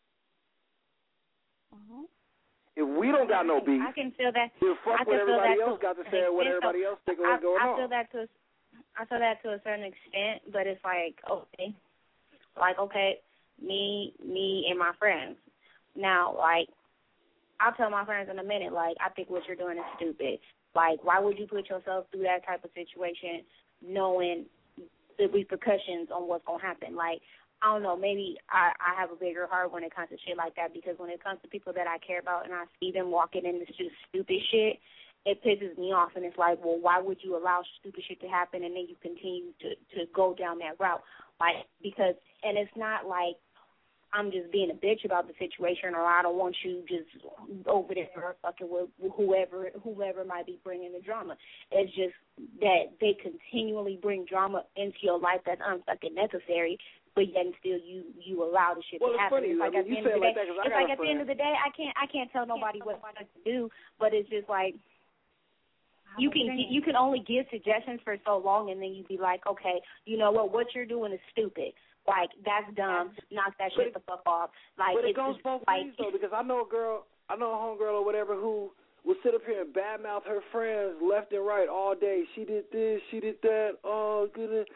Mm-hmm. If we don't got no beef, I can feel that. Then fuck I what everybody else to, got to say or what everybody else think of what's going I on. feel that to, I feel that to a certain extent, but it's like okay, like okay, me, me and my friends. Now, like, I'll tell my friends in a minute, like, I think what you're doing is stupid. Like, why would you put yourself through that type of situation, knowing the repercussions on what's gonna happen? Like, I don't know, maybe I, I have a bigger heart when it comes to shit like that because when it comes to people that I care about and I see them walking into just stupid shit, it pisses me off. And it's like, well, why would you allow stupid shit to happen and then you continue to, to go down that route? Like, because, and it's not like I'm just being a bitch about the situation or I don't want you just over there fucking with whoever, whoever might be bringing the drama. It's just that they continually bring drama into your life that's unfucking necessary. But yet still you you allow the shit well, to happen. Funny, it's like I mean, at the end of the day, like that, it's like at the end of the day, I can't I can't tell nobody what to do. But it's just like you can you can only give suggestions for so long, and then you be like, okay, you know what? What you're doing is stupid. Like that's dumb. Knock that shit the fuck off. Like but it it's goes just, both like, ways though, because I know a girl, I know a homegirl or whatever who will sit up here and badmouth her friends left and right all day. She did this, she did that. Oh, goodness.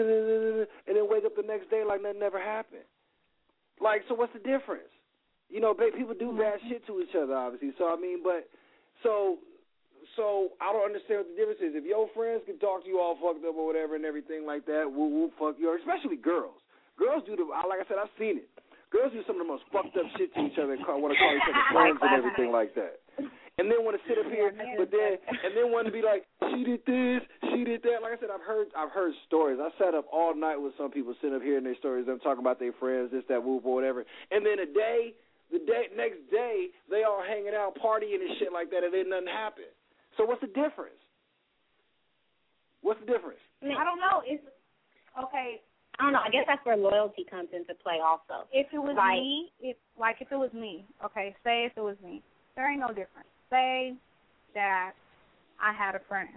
And then wake up the next day like nothing ever happened. Like, so what's the difference? You know, people do bad shit to each other, obviously. So, I mean, but, so, so I don't understand what the difference is. If your friends can talk to you all fucked up or whatever and everything like that, woo woo, fuck you, especially girls. Girls do the, like I said, I've seen it. Girls do some of the most fucked up shit to each other and call, want to call each other friends and everything like that. And then want to sit up here, but then and then want to be like, she did this, she did that. Like I said, I've heard I've heard stories. I sat up all night with some people sitting up here in their stories, them talking about their friends, this, that, whoop, or whatever. And then a day, the day next day, they all hanging out, partying and shit like that, and then nothing happened. So what's the difference? What's the difference? I don't know. It's okay. I don't know. I guess that's where loyalty comes into play also. If it was like, me, if like if it was me, okay, say if it was me, there ain't no difference. Say that I had a friend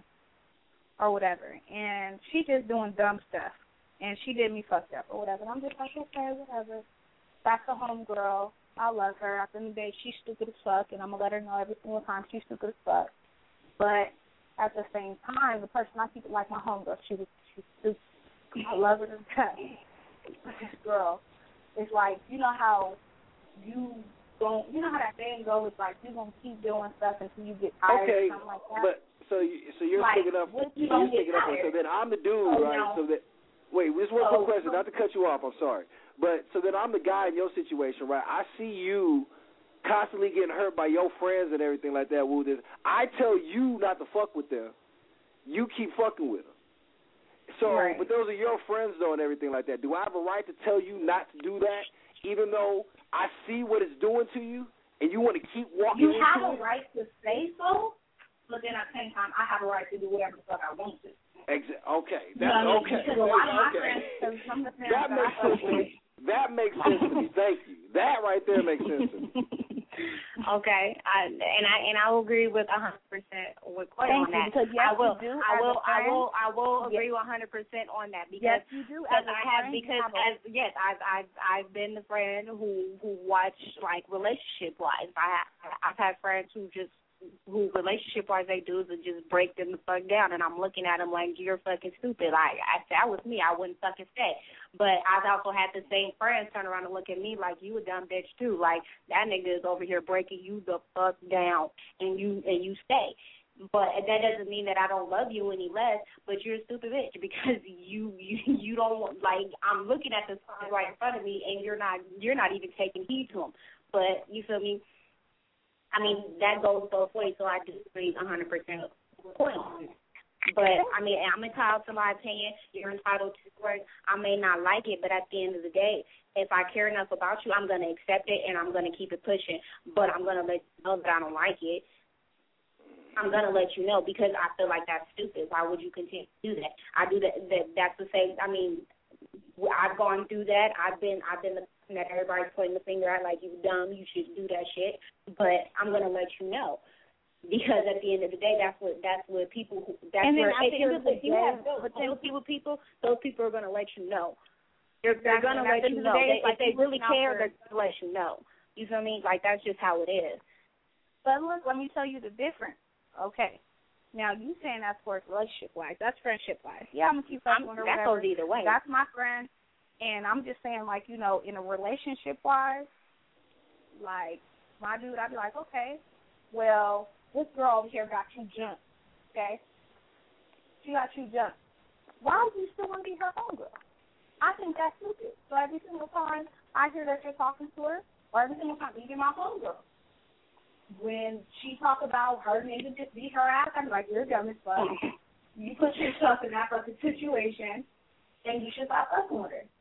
or whatever, and she just doing dumb stuff, and she did me fucked up or whatever. And I'm just like, okay, whatever. That's a homegirl. I love her. At the end of the day, she's stupid as fuck, and I'm going to let her know every single time she's stupid as fuck. But at the same time, the person I keep it like my homegirl, she was she's stupid. I love her to death. But this girl is like, you know how you don't, you know how that thing goes, like you're going to keep doing stuff until you get tired okay, or something like that? but so you, so you're like, sticking up, you you're sticking up, so then I'm the dude, oh, right? No. So that, wait, just one so, quick question, not to cut you off, I'm sorry. But so then I'm the guy in your situation, right? I see you constantly getting hurt by your friends and everything like that. Woo, this. I tell you not to fuck with them. You keep fucking with them. So, right. But those are your friends, though, and everything like that. Do I have a right to tell you not to do that, even though I see what it's doing to you, and you want to keep walking You into have it? a right to say so, but then at the same time, I have a right to do whatever the fuck I want to. Exa- okay, that's you know, okay. Because a lot of my okay. friends, because some of the that parents makes sense to me. That makes sense to me. Thank you. That right there makes sense to me. Okay, I, and I and I will agree with a hundred percent with Clay Thank on you, that. because yes, I will, you do. I as will, a I friend. will, I will agree Yes. one hundred percent on that because Yes, you do. because As a I have friend, you because have a- as yes, I've I've I've been the friend who who watched like relationship wise. I I've had friends who just who relationship wise they do is just break them the fuck down, and I'm looking at them like you're fucking stupid. Like if that was me, I wouldn't fucking stay. But I've also had the same friends turn around and look at me like you a dumb bitch too. Like that nigga is over here breaking you the fuck down, and you and you stay. But that doesn't mean that I don't love you any less. But you're a stupid bitch because you you you don't like. I'm looking at the sign right in front of me, and you're not you're not even taking heed to them. But you feel me? I mean, that goes both ways, so I disagree one hundred percent with point on it. But, I mean, I'm entitled to my opinion. You're entitled to yours. I may not like it, but at the end of the day, if I care enough about you, I'm going to accept it, and I'm going to keep it pushing. But I'm going to let you know that I don't like it. I'm going to let you know because I feel like that's stupid. Why would you continue to do that? I do that. that that's the same. I mean, I've gone through that. I've been I've been the person that everybody's pointing the finger at like you dumb, you should do that shit. But I'm gonna let you know because at the end of the day, that's what that's what people who, that's And then where at the end of the if you day, have those loyalty with people, those people are gonna let you know. They're, Exactly. they're gonna And at let the you end of the know. day, They, it's like if they you really looking out care, for- they're gonna let you know. You feel me? Like that's just how it is. But look, let me tell you the difference. Okay. Now, you saying that's for relationship-wise. That's friendship-wise. Yeah, I'm going to keep fucking with her, That whatever. goes either way. That's my friend. And I'm just saying, like, you know, in a relationship-wise, like, my dude, I'd be like, okay, well, this girl over here got you jumped, okay? She got you jumped. Why would you still want to be her homegirl? I think that's stupid. So every single time I hear that you're talking to her, or every single time you get my homegirl, when she talk about her nigga just beat her ass, I'm like, you're dumb as fuck. You put yourself in that fucking situation, and you should stop fucking with her.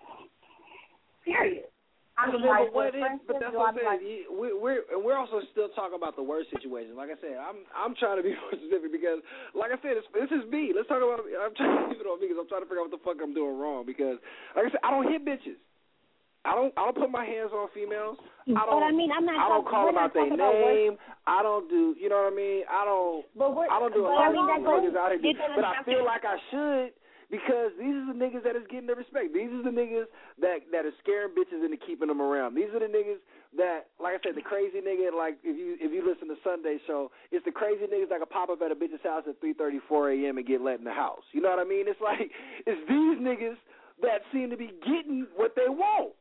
Period. I mean, but, like, but what with is, but friendship, that's do what I I'm be saying. like, You- we, we're and we're also still talking about the worst situations. Like I said, I'm I'm trying to be more specific because, like I said, it's, this is me. Let's talk about. I'm trying to keep it on me because I'm trying to figure out what the fuck I'm doing wrong. Because, like I said, I don't hit bitches. I don't. I don't put my hands on females. I don't. But I mean, I'm not. I don't talking, call we're them not out their talking about work- name. I don't do. You know what I mean? I don't. But we're, I don't do a but lot I mean, of that these goes, niggas out here. it doesn't But I have feel to- like I should. Because these are the niggas that is getting the respect. These are the niggas that that are scaring bitches into keeping them around. These are the niggas that, like I said, the crazy nigga. Like if you if you listen to Sunday Show, it's the crazy niggas that can pop up at a bitch's house at three thirty, four a.m. and get let in the house. You know what I mean? It's like it's these niggas that seem to be getting what they want.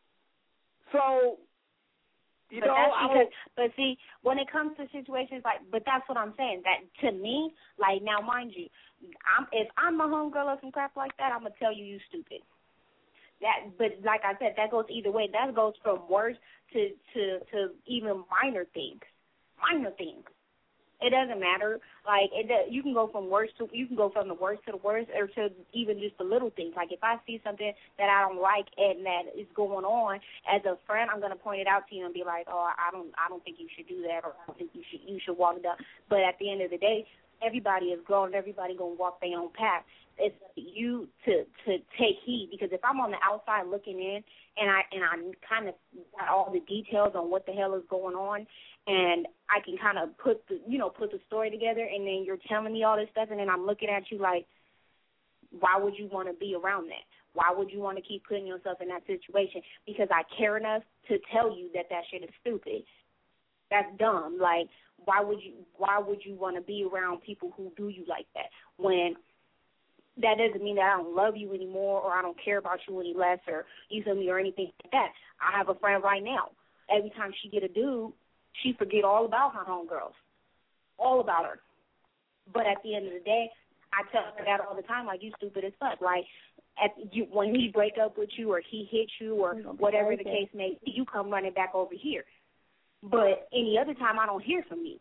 So, you but know, that's I because, don't. but see, when it comes to situations like, but that's what I'm saying. That to me, like now, mind you, I'm if I'm a homegirl or some crap like that, I'm gonna tell you you stupid. That, but like I said, that goes either way. That goes from worse to to to even minor things, minor things. It doesn't matter. Like it, does, you can go from worst to you can go from the worst to the worst, or to even just the little things. Like if I see something that I don't like and that is going on, as a friend, I'm gonna point it out to you and be like, oh, I don't, I don't think you should do that, or I don't think you should, you should walk it down. But at the end of the day, everybody is grown. Everybody gonna walk their own path. It's up to you to to take heed, because if I'm on the outside looking in and I and I kind of got all the details on what the hell is going on, and I can kind of put the you know put the story together, and then you're telling me all this stuff, and then I'm looking at you like, why would you want to be around that? Why would you want to keep putting yourself in that situation? Because I care enough to tell you that that shit is stupid. That's dumb. Like, why would you why would you want to be around people who do you like that? When that doesn't mean that I don't love you anymore, or I don't care about you any less, or you feel me, or anything like that. I have a friend right now. Every time she get a dude, she forget all about her homegirls, all about her. But at the end of the day, I tell her that all the time, like, you stupid as fuck. Like, at you, when he break up with you, or he hits you, or whatever the case may be, you come running back over here. But any other time, I don't hear from you.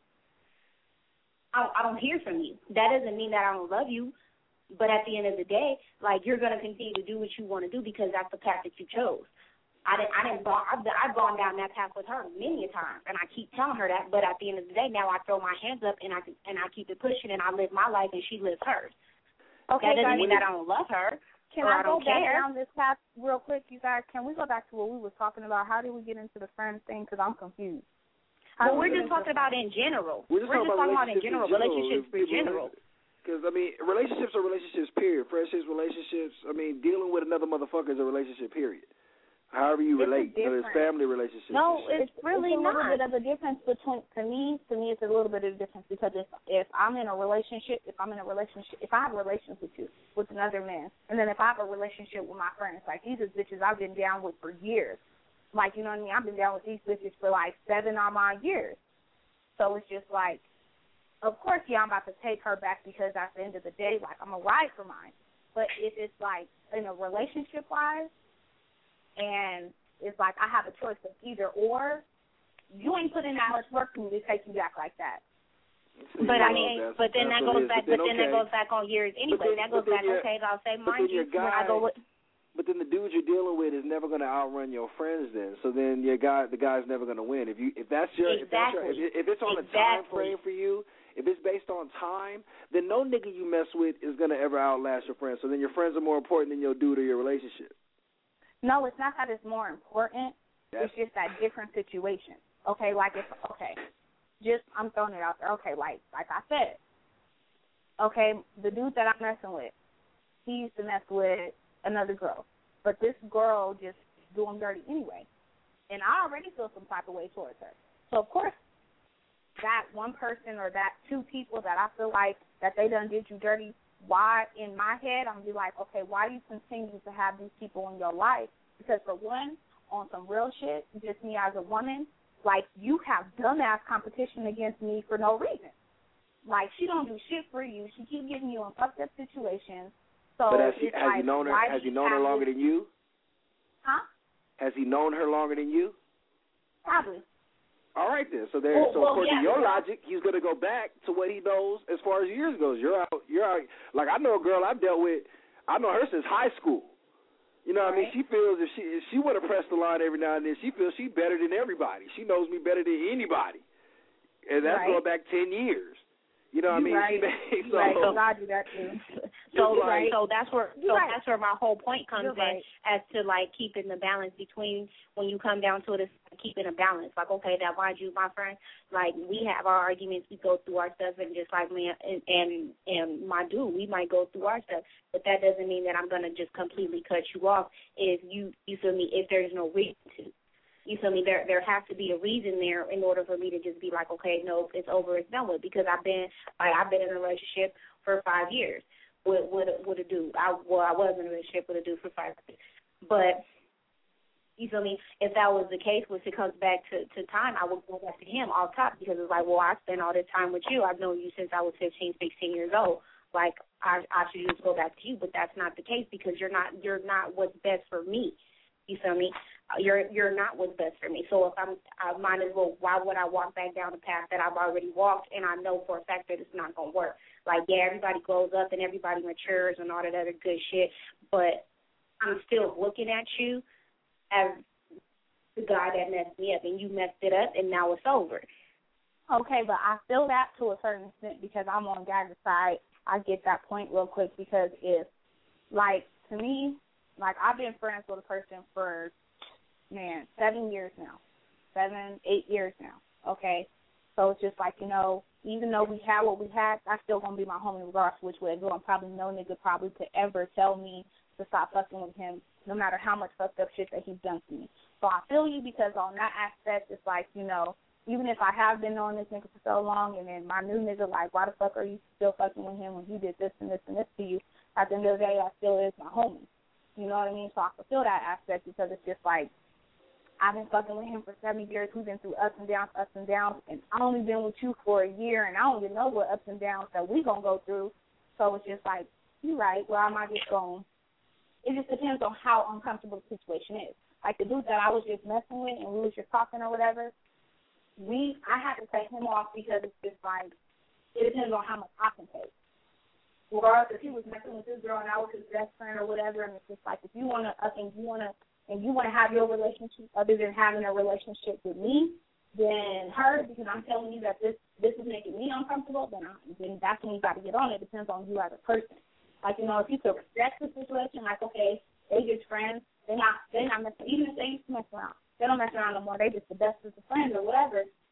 I, I don't hear from you. That doesn't mean that I don't love you. But at the end of the day, like, you're going to continue to do what you want to do because that's the path that you chose. I didn't, I didn't, I've, I've gone down that path with her many a times, and I keep telling her that. But at the end of the day, now I throw my hands up and I and I keep it pushing, and I live my life and she lives hers. Okay, that doesn't guys, mean that I don't love her. Can or I I go don't back care. down this path real quick, you guys? Can we go back to what we were talking about? How did we get into the friend thing? Because I'm confused. Well, we're just talking about in general. We're just, we're talking, just about talking about in general. Relationships for general. Because, I mean, relationships are relationships, period. Friendships, relationships. I mean, dealing with another motherfucker is a relationship, period. However you it's relate, whether it's family relationships. No, it's, it's really it's a little not. bit of a difference between, to me, to me, it's a little bit of a difference because if, if I'm in a relationship, if I'm in a relationship, if I have a relationship with you, with another man, and then if I have a relationship with my friends, like these are bitches I've been down with for years. Like, you know what I mean? I've been down with these bitches for like seven or nine years. So it's just like, of course, yeah, I'm about to take her back because at the end of the day, like, I'm a ride for mine. But if it's like in a relationship-wise, and it's like I have a choice of either or, you ain't putting that much work for me to take you back like that. See, but I mean, know, but then that goes back. But then, but then okay. that goes back on years anyway. Then, that goes back. Okay, I'll say, mind you, guy, when I go with. But then the dude you're dealing with is never going to outrun your friends. Then, so then your guy, the guy's never going to win. If you, if that's your, exactly. if, that's your, if, if it's on exactly. a time frame for you, if it's based on time, then no nigga you mess with is going to ever outlast your friends. So then your friends are more important than your dude or your relationship. No, it's not that it's more important. That's, it's just that different situation. Okay, like if okay, just I'm throwing it out there. Okay, like like I said. Okay, the dude that I'm messing with, he used to mess with another girl, but this girl just do him dirty anyway, and I already feel some type of way towards her. So of course, that one person or that two people that I feel like that they done did you dirty. Why, in my head, I'm going to be like, okay, why do you continue to have these people in your life? Because, for one, on some real shit, just me as a woman, like, you have dumbass competition against me for no reason. Like, she don't do shit for you. She keep getting you in fucked up situations. So but has, he, has like, he known her? Has he known her longer this? than you? Huh? Has he known her longer than you? Probably. All right then. So there. Well, so well, according yeah, to your yeah. logic, he's going to go back to what he knows as far as years goes. You're out. You're out. Like I know a girl I've dealt with. I know her since high school. You know what right. I mean? She feels if she if she would have pressed the line every now and then, she feels she's better than everybody. She knows me better than anybody, and that's right. going back ten years. You know what you I mean? Right. She, so, right. so I do that too. So, like, so that's where so right. that's where my whole point comes You're in, right. as to like keeping the balance between when you come down to it, it's keeping a balance. Like, okay, now mind you, my friend, like we have our arguments, we go through our stuff, and just like me and and, and my dude, we might go through our stuff, but that doesn't mean that I'm gonna just completely cut you off if you you feel me if there's no reason to. You feel me? There there has to be a reason there in order for me to just be like, okay, no, it's over, it's done with. Because I've been like I've been in a relationship for five years with with a, with a dude. I well I was in a relationship with a dude for five years, but you feel me? If that was the case, which it comes back to, to time, I would go back to him off top because it's like, well, I spent all this time with you. I've known you since I was fifteen, sixteen years old. Like I I should just go back to you, but that's not the case because you're not you're not what's best for me. You feel me? You're you're not what's best for me. So if I'm, I might as well. Why would I walk back down the path that I've already walked, and I know for a fact that it's not gonna work? Like, yeah, everybody grows up and everybody matures and all that other good shit, but I'm still looking at you as the guy that messed me up, and you messed it up, and now it's over. Okay, but I feel that to a certain extent because I'm on Gagger's side. I get that point real quick because if, like, to me, like I've been friends with a person for. Man, seven years now, seven, eight years now, okay? So it's just like, you know, even though we had what we had, that's still going to be my homie regardless which way it go. I'm probably no nigga probably to ever tell me to stop fucking with him no matter how much fucked up shit that he's done to me. So I feel you because on that aspect, it's like, you know, even if I have been knowing this nigga for so long and then my new nigga, like, why the fuck are you still fucking with him when he did this and this and this to you? At the end of the day, I still is my homie. You know what I mean? So I fulfill that aspect because it's just like, I've been fucking with him for seven years. We've been through ups and downs, ups and downs, and I only been with you for a year, and I don't even know what ups and downs that we gonna go through. So it's just like, you're right. Well, I might just go. It just depends on how uncomfortable the situation is. Like the dude that I was just messing with, and we was just talking or whatever. We, I had to take him off because it's just like it depends on how much I can take. Regardless if he was messing with this girl and I was his best friend or whatever, and it's just like if you wanna up and you wanna. and you want to have your relationship other than having a relationship with me, then her, because I'm telling you that this this is making me uncomfortable, then, I, then that's when you got to get on it. It depends on you as a person. Like, you know, if you could respect the situation, like, okay, they just friends, they're not, they're not messing, even if they used to mess around, they don't mess around no more, they just the best of the friends or whatever, but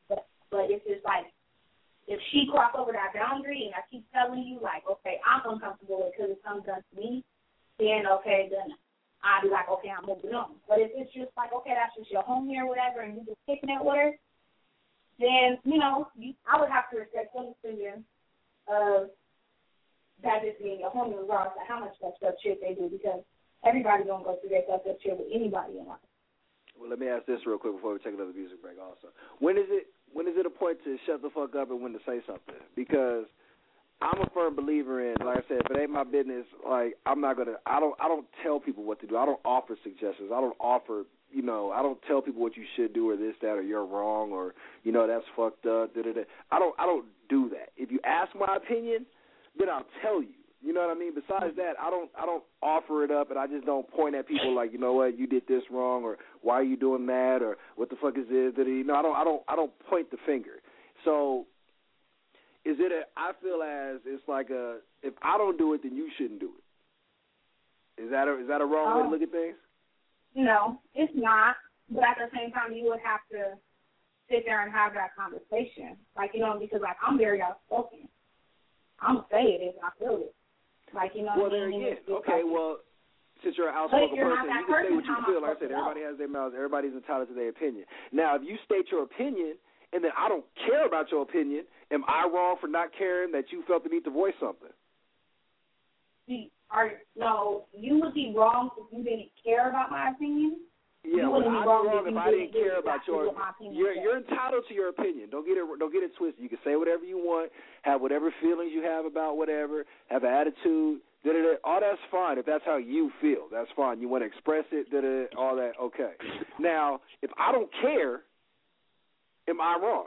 But it's just like, if she cross over that boundary and I keep telling you, like, okay, I'm uncomfortable because it's something done to me, then, okay, then I'll be like, okay, I'm moving on. But if it's just like, okay, that's just your homie or whatever, and you're just kicking it with her, then, you know, you, I would have to respect some decision of that just being your homie regardless of how much fucked up shit they do, because everybody don't go through their fucked up shit with anybody in life. Well, let me ask this real quick before we take another music break also. When is it when is it a point to shut the fuck up and when to say something? Because I'm a firm believer in, like I said, if it ain't my business, like I'm not gonna I don't I don't tell people what to do. I don't offer suggestions. I don't offer you know, I don't tell people what you should do or this, that, or you're wrong or, you know, that's fucked up. Da, da, da. I don't I don't do that. If you ask my opinion, then I'll tell you. You know what I mean? Besides that, I don't I don't offer it up, and I just don't point at people like, you know what, you did this wrong, or why are you doing that, or what the fuck is this? You know, I don't I don't I don't point the finger. So, is it a? I feel as it's like a, if I don't do it, then you shouldn't do it. Is that a is that a wrong um, way to look at things? No, it's not. But at the same time, you would have to sit there and have that conversation, like you know, because like I'm very outspoken. I'm gonna say it if I feel it. Like, you know well, what there I mean? again. Okay, like, well, since you're an outspoken you're person, you can person, say what you feel. Like I said, everybody know. has their mouths. Everybody's entitled to their opinion. Now, if you state your opinion and then I don't care about your opinion, am I wrong for not caring that you felt the need to voice something? Are, no, you would be wrong if you didn't care about my opinion. Yeah, well, I'd be wrong, wrong if I didn't care about your. You're said. you're entitled to your opinion. Don't get it. Don't get it twisted. You can say whatever you want. Have whatever feelings you have about whatever. Have an attitude. Da, da, da. All that's fine if that's how you feel. That's fine. You want to express it. Da, da, da, all that. Okay. Now, if I don't care, am I wrong?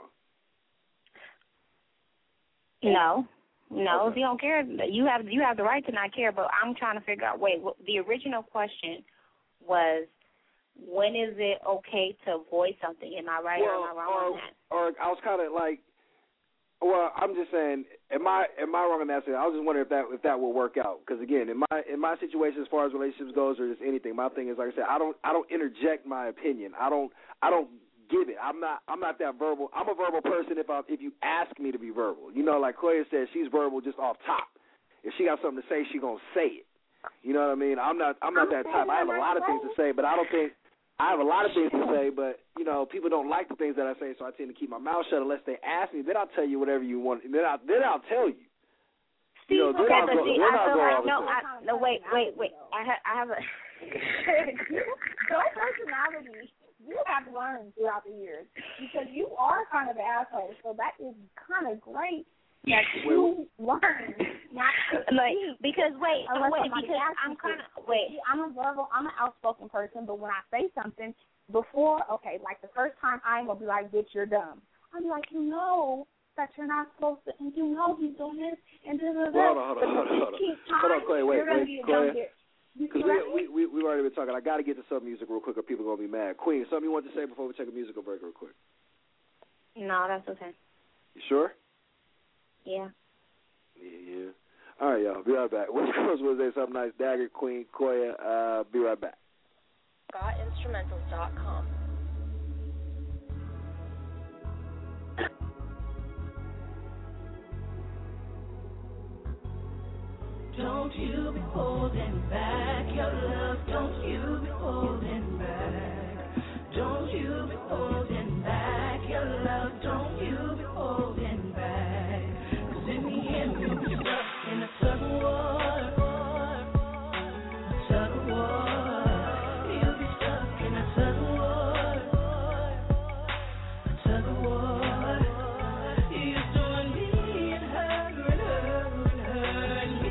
No. No, okay. If you don't care, you have you have the right to not care. But I'm trying to figure out. Wait, the original question was, when is it okay to voice something? Am I right well, or am I wrong or, on that? Or I was kind of like, well, I'm just saying, am I am I wrong in that? I was just wondering if that if that will work out. Because again, in my in my situation, as far as relationships goes, or just anything, my thing is, like I said, I don't I don't interject my opinion. I don't I don't give it. I'm not I'm not that verbal. I'm a verbal person if I if you ask me to be verbal. You know, like Koya said, she's verbal just off top. If she got something to say, she gonna say it. You know what I mean? I'm not I'm not that type. I have a lot of things to say, but I don't think. I have a lot of things to say, but, you know, people don't like the things that I say, so I tend to keep my mouth shut unless they ask me. Then I'll tell you whatever you want. Then I'll, then I'll tell you. See, you know, okay, I'll but go, see, then I I'll feel go like, no, I, no, wait, wait, wait. I, ha- I have a... Your personality, you have learned throughout the years, because you are kind of an asshole, so that is kind of great that you learn not to like, because wait, wait, because I'm kind of wait. I'm a verbal, I'm an outspoken person, but when I say something before, okay, like the first time I ain't gonna be like, bitch, you're dumb. I'll be like, you know that you're not supposed to, and you know he's doing this, and da da da. Hold on, hold on, hold on, hold on. Hold on, Clay, wait, wait, Clay. Because we, we, we've already been talking. I got to get to some music real quick or people are going to be mad. Queen, something you want to say before we take a musical break real quick? No, that's okay. You sure? Yeah. Yeah, yeah. All right, y'all. Be right back. West Coast Wednesday, something nice. Dagger, Queen, Koya. Uh, be right back. Scott Instrumentals dot com. Don't you be holding back your love. Don't you be holding back. Don't you be holding back your love. Don't you be holding back. 'Cause in the end you'll be stuck in a tug of war. Tug of war. You'll be stuck in a tug of war. A tug of war. You're doing me and her and her and her and me.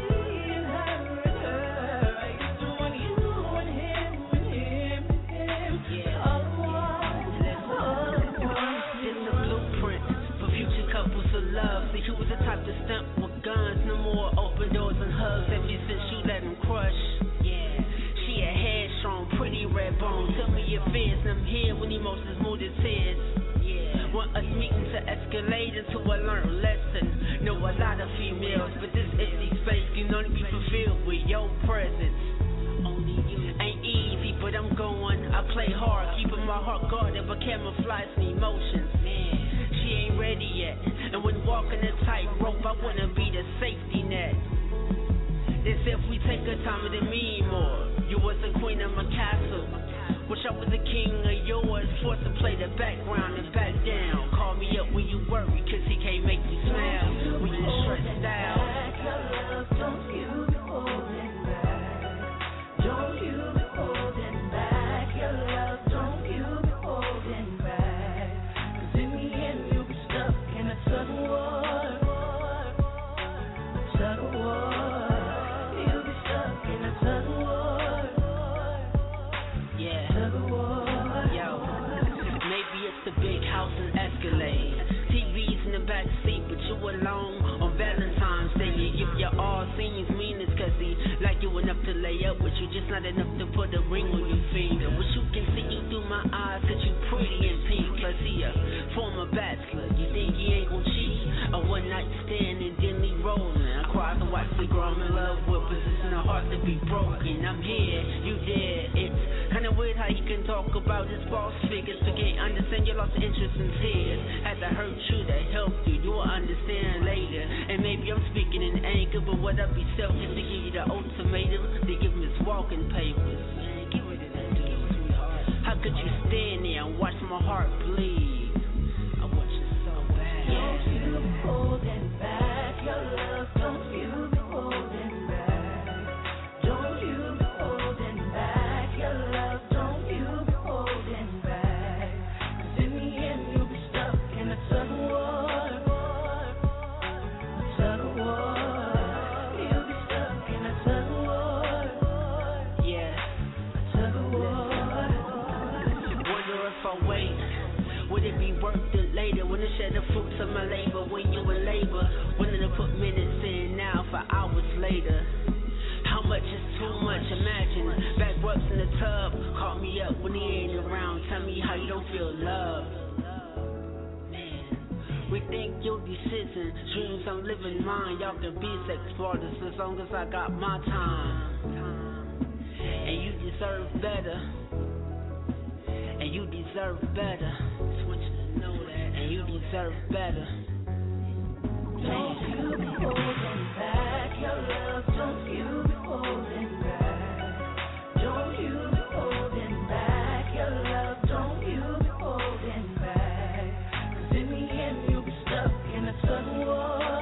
Love. See, who was the type to stump with guns, no more open doors and hugs. Ever since you let him crush, yeah. She a headstrong, pretty red bone. Tell me your fears, and I'm here when emotions move to tears. Yeah. Want us meeting to escalate into a learned lesson. Know a lot of females, but this empty space can only be fulfilled with your presence. Only you. Ain't easy, but I'm going. I play hard, keeping my heart guarded, but camouflaging emotions. Man. She she ain't ready yet. And when walking a tightrope, I wanna be the safety net. As if we take our time, it didn't mean more. You was the queen of my castle. Wish I was the king of yours. Forced to play the background and back down. Call me up when you worry, cause he can't make you smile when you stressed out. Don't you be holding back. Don't you be holding back your love. Don't you be holding back. Cause in the end you'll be stuck in a tug of war. Tug of war. You'll be stuck in a tug of war. Yeah. Tug of war. Yo. Maybe it's the big house in Escalade. T V's in the back seat, but you alone on Valentine's Day. You give your all, seems mean it's cause he like you enough to lay up with you, just not enough to put a ring on your finger. Wish you can see you through my eyes, cause you pretty and pink. Plus he a former bachelor, you think he ain't gon' cheat? A one night stand and then he rolling. I cry to watch the girl I'm in love with, position a heart to be broken. I'm here, you there, it's kinda weird how you can talk about his boss figures, but can't understand you lost interest in tears. Had to hurt you to help you, you'll understand later. And maybe I'm speaking in anger, but would I be selfish to give you the ultimatum? To give him his walking papers. Man, get rid of that dude, sweetheart. How could you stand there and watch my heart bleed? I want you so bad. Don't you be holding back your love. Don't you be holding back. Don't you be holding back your love. Don't you be holding back. Cause in the end you'll be stuck in a tug of war. Tug of war. You'll be stuck in a tug of war. Yeah, a tug of war. Wonder if I wait, would it be worth it later? When to share the fruits of my labor, when you in labor, willing to put minutes in now for hours later. How much is too much? Imagine backwards in the tub. Call me up when he ain't around. Tell me how you don't feel love. Man, we think your decision, dreams I'm living mine. Y'all can be sex artists as long as I got my time. And you deserve better. And you deserve better. Just want you to know that. And you deserve better. Don't you be holding back your love. Don't you be holding back. Don't you be holding back your love. Don't you be holding back. Cause in the end you'll be stuck in a tug of war.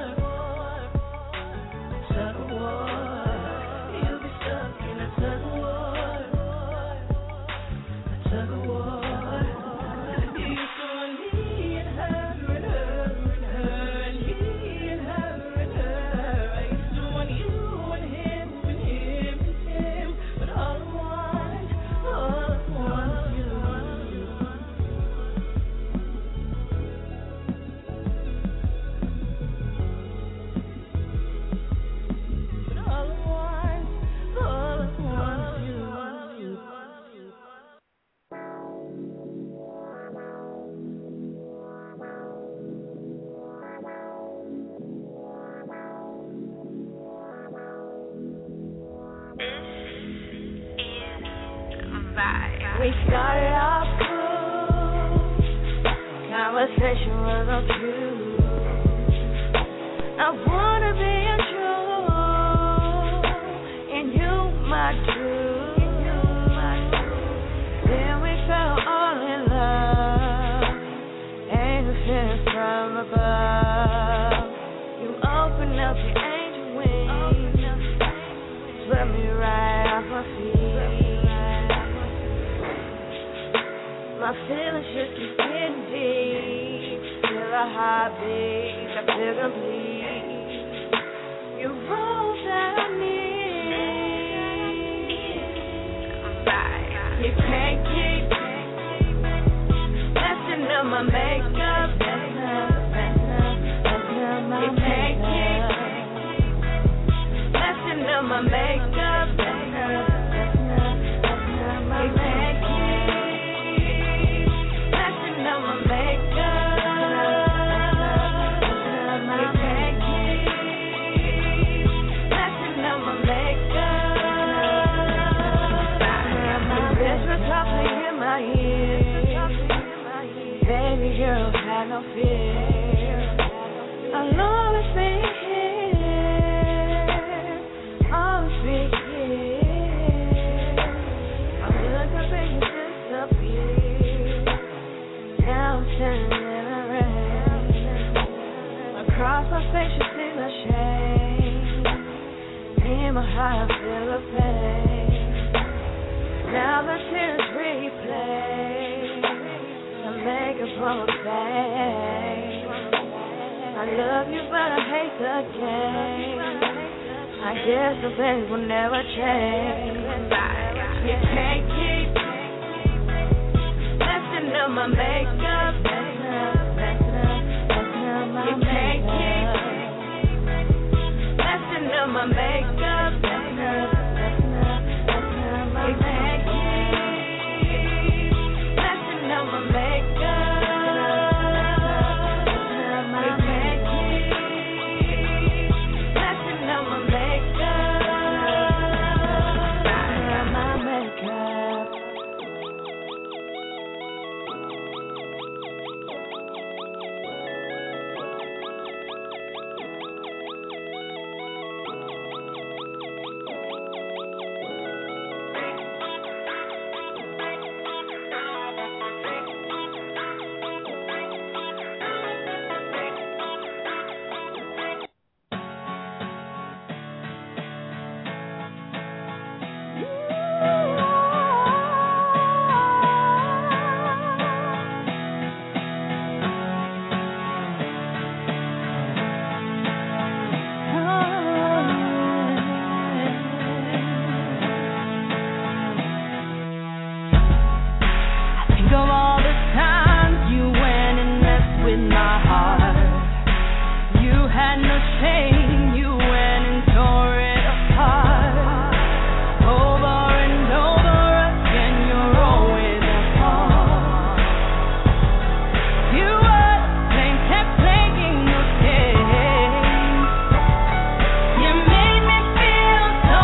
Tug of war. You'll be stuck in a tug of war. A tug of war. You used to want me and her and her and her and he and her and her. I used to want you and him and him and him. But all I want, all I want is you. But all I want, all I want is you. We started off cool. Conversation was on cue. I wanna be a true, and you my truth. Then we fell all in love, angels from above. You opened up your angel wings, swept me right off my feet. My feelings just keep getting deep. Feel a heartbeat, I feel complete. You rose that I need. You can't keep messing up my makeup. You can't keep messing up my makeup. You can't keep feel. I'll always be here. Always be here. I look up and you disappear. Now I'm standing around. Across my face you see the shame. In my heart I feel the pain. Now the tears replay. The makeup on the face. I love you but I hate the game. I guess the things will never change. You can't keep messing up my makeup. You can't keep messing up my makeup. You can't keep messing up my makeup. You can't keep messing up my makeup. My makeup. Think of all the times you went and messed with my heart. You had no shame, you went and tore it apart. Over and over again, you're always at fault. You were playing, kept playing those games. You made me feel so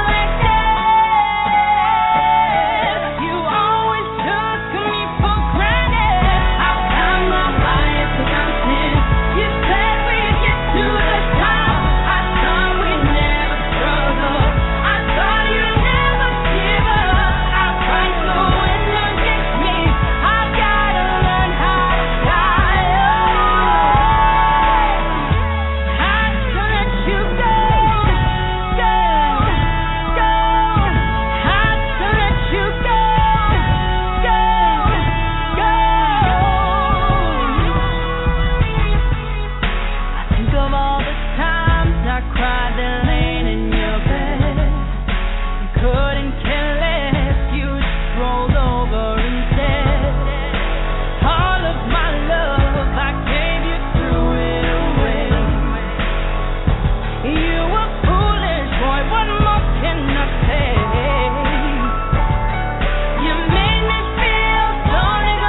neglected. You always took me for granted. I'll climb my bias to mountain. You said we'd get to the top. I thought we'd never struggle. I thought you'd never give up. I cried so when you get me, I gotta learn how to fly. Had to let you go, go, go. Had to let you go, go, go. I think of all the times I cried there laying in your bed. You couldn't care less, you just rolled over instead. All of my love I gave you, threw it away. You were foolish, boy, what more can I say? You made me feel so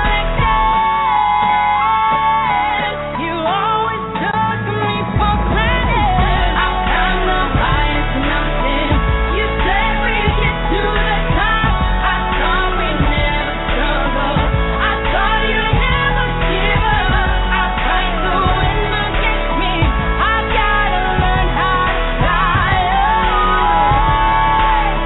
neglected. You always took me for granted. I'll climb the highest mountain. You said we'd get to the top. I thought we'd never struggle. I thought you'd never give up. I cried so when you get me, I gotta learn how to fly.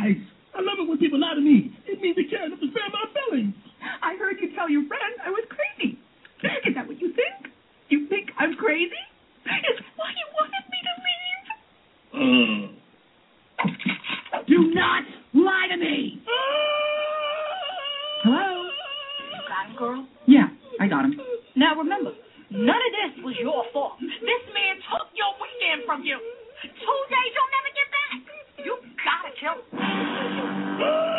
lies. I love it when people lie to me. It means they care enough to spare my feelings. I heard you tell your friend I was crazy. Is that what you think? You think I'm crazy? Is that why you wanted me to leave? Uh. Do not lie to me. Hello? You got him, girl? Yeah, I got him. Now remember, none of this was your fault. This man took your weekend from you. Two days you'll never get back. You gotta kill him.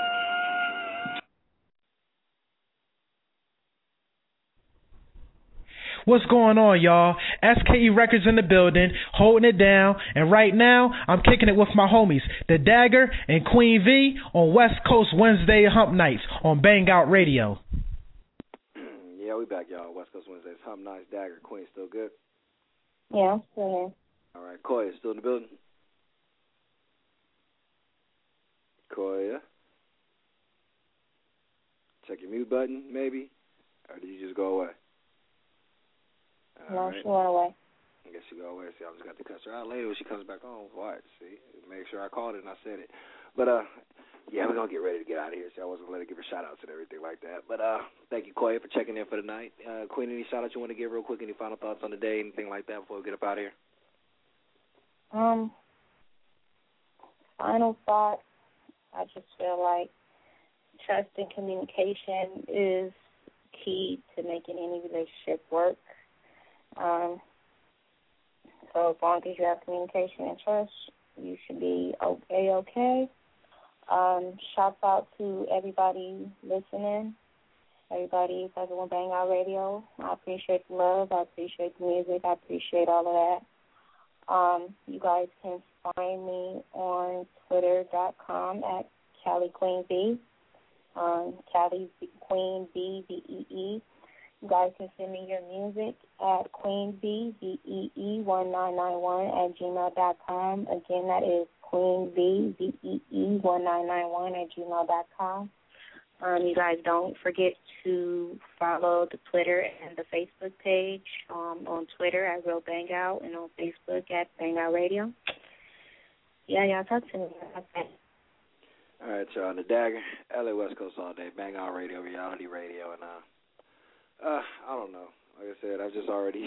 What's going on, y'all? S K E Records in the building, holding it down, and right now, I'm kicking it with my homies, The Dagger and Queen V, on West Coast Wednesday Hump Nights on Bang Out Radio. Yeah, we back, y'all. West Coast Wednesdays Hump Nights. Dagger, Queen, still good? Yeah, I'm still here. All right, Koya, still in the building? Koya? Check your mute button, maybe? Or did you just go away? All no, right. she went away. I guess she go away. See, I just got to cuss her out later when she comes back on. Watch, see? Make sure I called it and I said it. But, uh, yeah, we're going to get ready to get out of here. See, I wasn't going to let her give her shout-outs and everything like that. But uh, thank you, Koya, for checking in for the night. Uh, Queen, any shout-outs you want to give real quick? Any final thoughts on the day, anything like that before we get up out of here? Um, final thought, I just feel like trust and communication is key to making any relationship work. Um, so as long as you have communication and trust, you should be okay, okay. Um, shouts out to everybody listening, everybody that's on Bang Out Radio. I appreciate the love. I appreciate the music. I appreciate all of that. Um, you guys can find me on twitter dot com at Cali Queen B, um, Cali Queen B, B E E. You guys can send me your music at Queen B, B E E one nine nine one at gmail dot com. Again, that is Queen B, B E E one nine nine one at gmail dot com. Um, you guys don't forget to follow the Twitter and the Facebook page. Um, on Twitter at Real Bang Out and on Facebook at Bang Out Radio. Yeah, y'all talk to me. Okay. All right, y'all. The Dagger, L A West Coast all day, Bang Out Radio, reality radio, and uh. Uh, I don't know. Like I said, I've just already,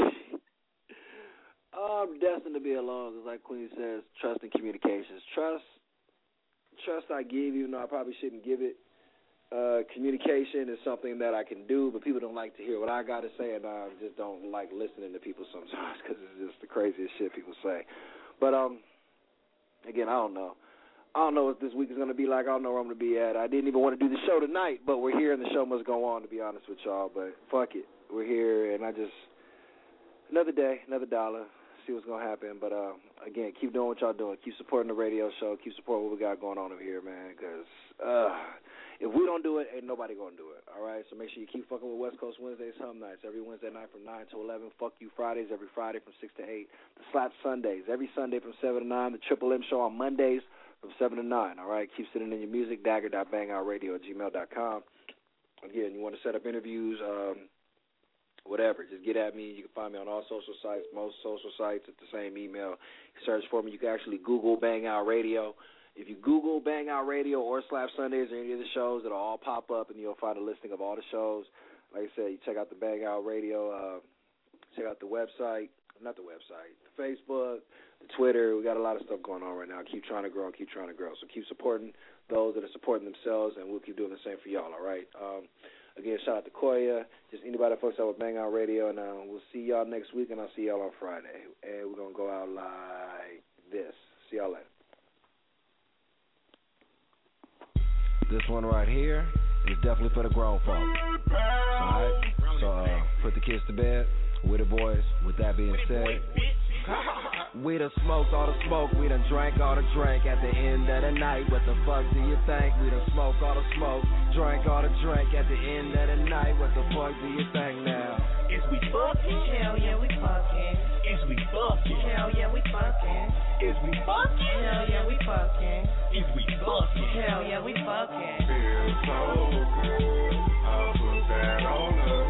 I'm destined to be alone. Because like Queen says, trust and communications. Trust, trust I give you. No, I probably shouldn't give it. Uh, communication is something that I can do, but people don't like to hear what I got to say, and I just don't like listening to people sometimes because it's just the craziest shit people say. But, um, again, I don't know. I don't know what this week is going to be like. I don't know where I'm going to be at. I didn't even want to do the show tonight, but we're here and the show must go on, to be honest with y'all. But fuck it. We're here, and I just, another day, another dollar, see what's going to happen. But, uh, again, keep doing what y'all doing. Keep supporting the radio show. Keep supporting what we got going on over here, man, because uh, if we don't do it, ain't nobody going to do it, all right? So make sure you keep fucking with West Coast Wednesdays, Hump Nights, every Wednesday night from nine to eleven. Fuck You Fridays, every Friday from six to eight. The Slap Sundays, every Sunday from seven to nine. The Triple M Show on Mondays from seven to nine, all right? Keep sending in your music, dagger dot bang out radio at gmail dot com. Again, you want to set up interviews, um, whatever, just get at me. You can find me on all social sites, most social sites at the same email. Search for me. You can actually Google Bang Out Radio. If you Google Bang Out Radio or Slap Sundays or any of the shows, it'll all pop up, and you'll find a listing of all the shows. Like I said, you check out the Bang Out Radio, uh, check out the website, not the website, the Facebook, the Twitter. We got a lot of stuff going on right now. Keep trying to grow and keep trying to grow. So keep supporting those that are supporting themselves, and we'll keep doing the same for y'all, all right? Um, again, shout out to Koya, just anybody that folks out with Bang Out Radio, and uh, we'll see y'all next week, and I'll see y'all on Friday. And we're going to go out like this. See y'all later. This one right here is definitely for the grown folks. All right? So uh, put the kids to bed with the boys. With that being said, we done smoked all the smoke, we done drank all the drink. At the end of the night, what the fuck do you think? We done smoked all the smoke, drank all the drink. At the end of the night, what the fuck do you think now? Is we fucking? Hell yeah, we fucking. Is we fucking? Hell yeah, we fucking. Is we fucking? Hell yeah, we fucking. Is we fucking? Hell yeah, we fucking. Feel so good, I'll put that on us.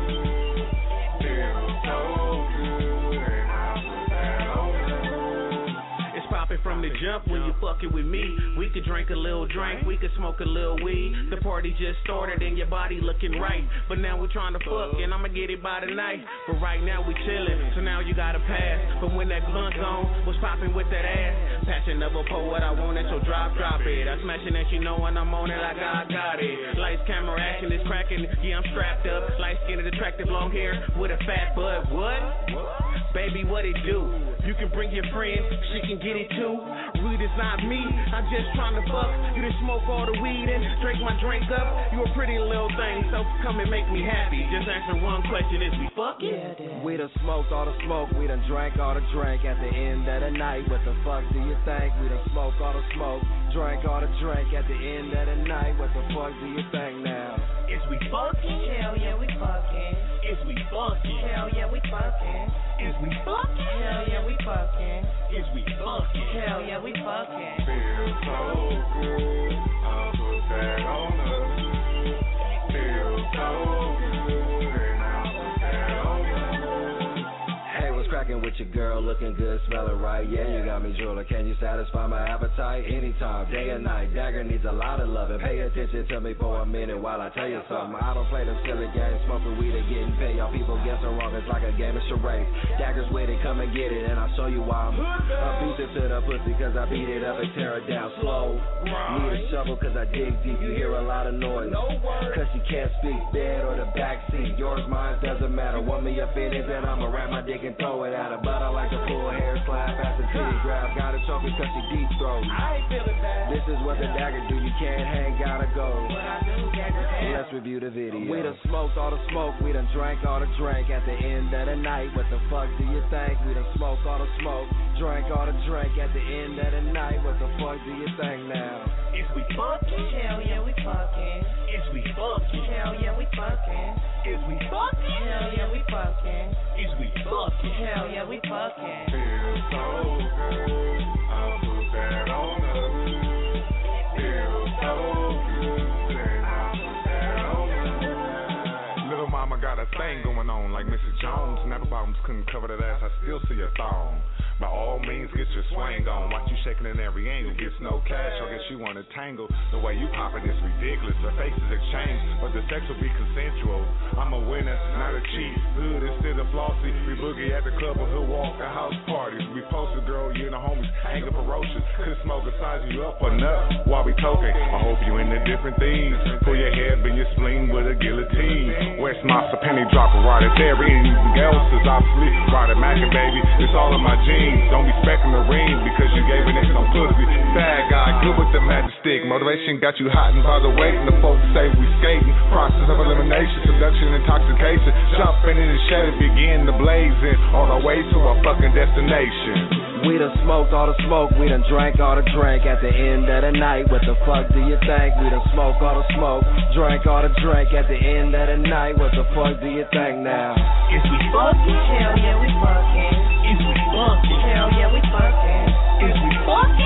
Feel so good, and I'll put that on us. It's popping from from the jump when you fucking with me. We could drink a little drink, we could smoke a little weed. The party just started and your body looking right. But now we trying to fuck and I'ma get it by the night. But right now we chillin', so now you gotta pass. But when that blunt on, was popping with that ass. Passion never pour what I want at your drop, drop it. I smashing that you know when I'm on it like I got it. Lights, camera, action is cracking. Yeah, I'm strapped up. Light skinned, attractive, long hair with a fat butt. What? Baby, what it do? You can bring your friend, she can get it too. Weed is not me, I'm just trying to fuck. You done smoke all the weed and drink my drink up. You a pretty little thing, so come and make me happy. Just answer one question, is we fucking? Yeah, we done smoked all the smoke, we done drank all the drink. At the end of the night, what the fuck do you think? We done smoked all the smoke, drank all the drink. At the end of the night, what the fuck do you think now? Is we fucking? Hell yeah, we fucking. Is we fucking? Hell yeah, we fucking. Is we fucking? Hell yeah, we fucking. Is we fucking? Hell yeah, we fucking. Feel so good, I'll put that on us. Feel so good, and I'll put that on us. Hey, what's cracking with your girl? Looking good, smelling right. Yeah, you got me drooling. Can you satisfy my appetite? Anytime, day or night. Dagger needs a lot of loving. Pay attention to me for a minute while I tell you something. I don't play them silly games, smoking weed and getting paid. Y'all people guessing wrong, it's like a game of charades. Dagger's with it, come and get it, and I'll show you why I'm abusive to the pussy, cause I beat it up and tear it down slow. Need a shovel, cause I dig deep, you hear a lot of noise. Cause you can't speak, bed or the backseat. Yours, mine, doesn't matter. Want me up in it, then I'ma wrap my dick and throw it at her. But I like to pull hair, slap, ass and titty grab. Got a trophy cause she deep throat. I ain't feeling bad. This is what the dagger do, you can't hang, gotta go. What I do, dagger hang. Let's review the video. We done smoked all the smoke, we done drank all the drink. At the end of the night, what the fuck do you think? We done smoked all the smoke, drank all the drink. At the end of the night, what the fuck do you think now? Is we fucking? Hell yeah, we fucking. Is we fucking? Hell yeah, we fucking. Is we fucking? Hell yeah, we fucking. Is we fucking? Hell yeah, we fucking. Feel so good, I'll put that on us. Feel so good, and I'll put that on us. Little mama got a thing going on like Missus Jones. Never bottoms couldn't cover that ass, I still see a thong. By all means, get your swing on. Watch you shaking in every angle. Gets no cash, or guess you wanna tangle. The way you poppin' is ridiculous. The faces exchange, but the sex will be consensual. I'm a winner, not a cheat. Hood instead of flossy. We boogie at the club or hood walk at house parties. We posted, girl, you and the homies hang up ferocious. Could smoke a size you up or nut while we toking. I hope you into different things. Pull your head, bend your spleen with a guillotine. West Monster penny dropper, right there. Anything else is obsolete. Right at Mackin, baby, it's all in my jeans. Don't be specking the ring because you gave it some pussy. Sad guy, good with the magic stick. Motivation got you hot and bothered waiting. The folks say we skating. Process of elimination, seduction, intoxication. Jumping in the shed, begin the blazing. On our way to our fucking destination. We done smoked all the smoke, we done drank all the drink. At the end of the night, what the fuck do you think? We done smoked all the smoke, drank all the drink. At the end of the night, what the fuck do you think now? Is we fucking? Hell yeah, we fucking. Is we fucking? Hell yeah, we fucking. Is we fucking?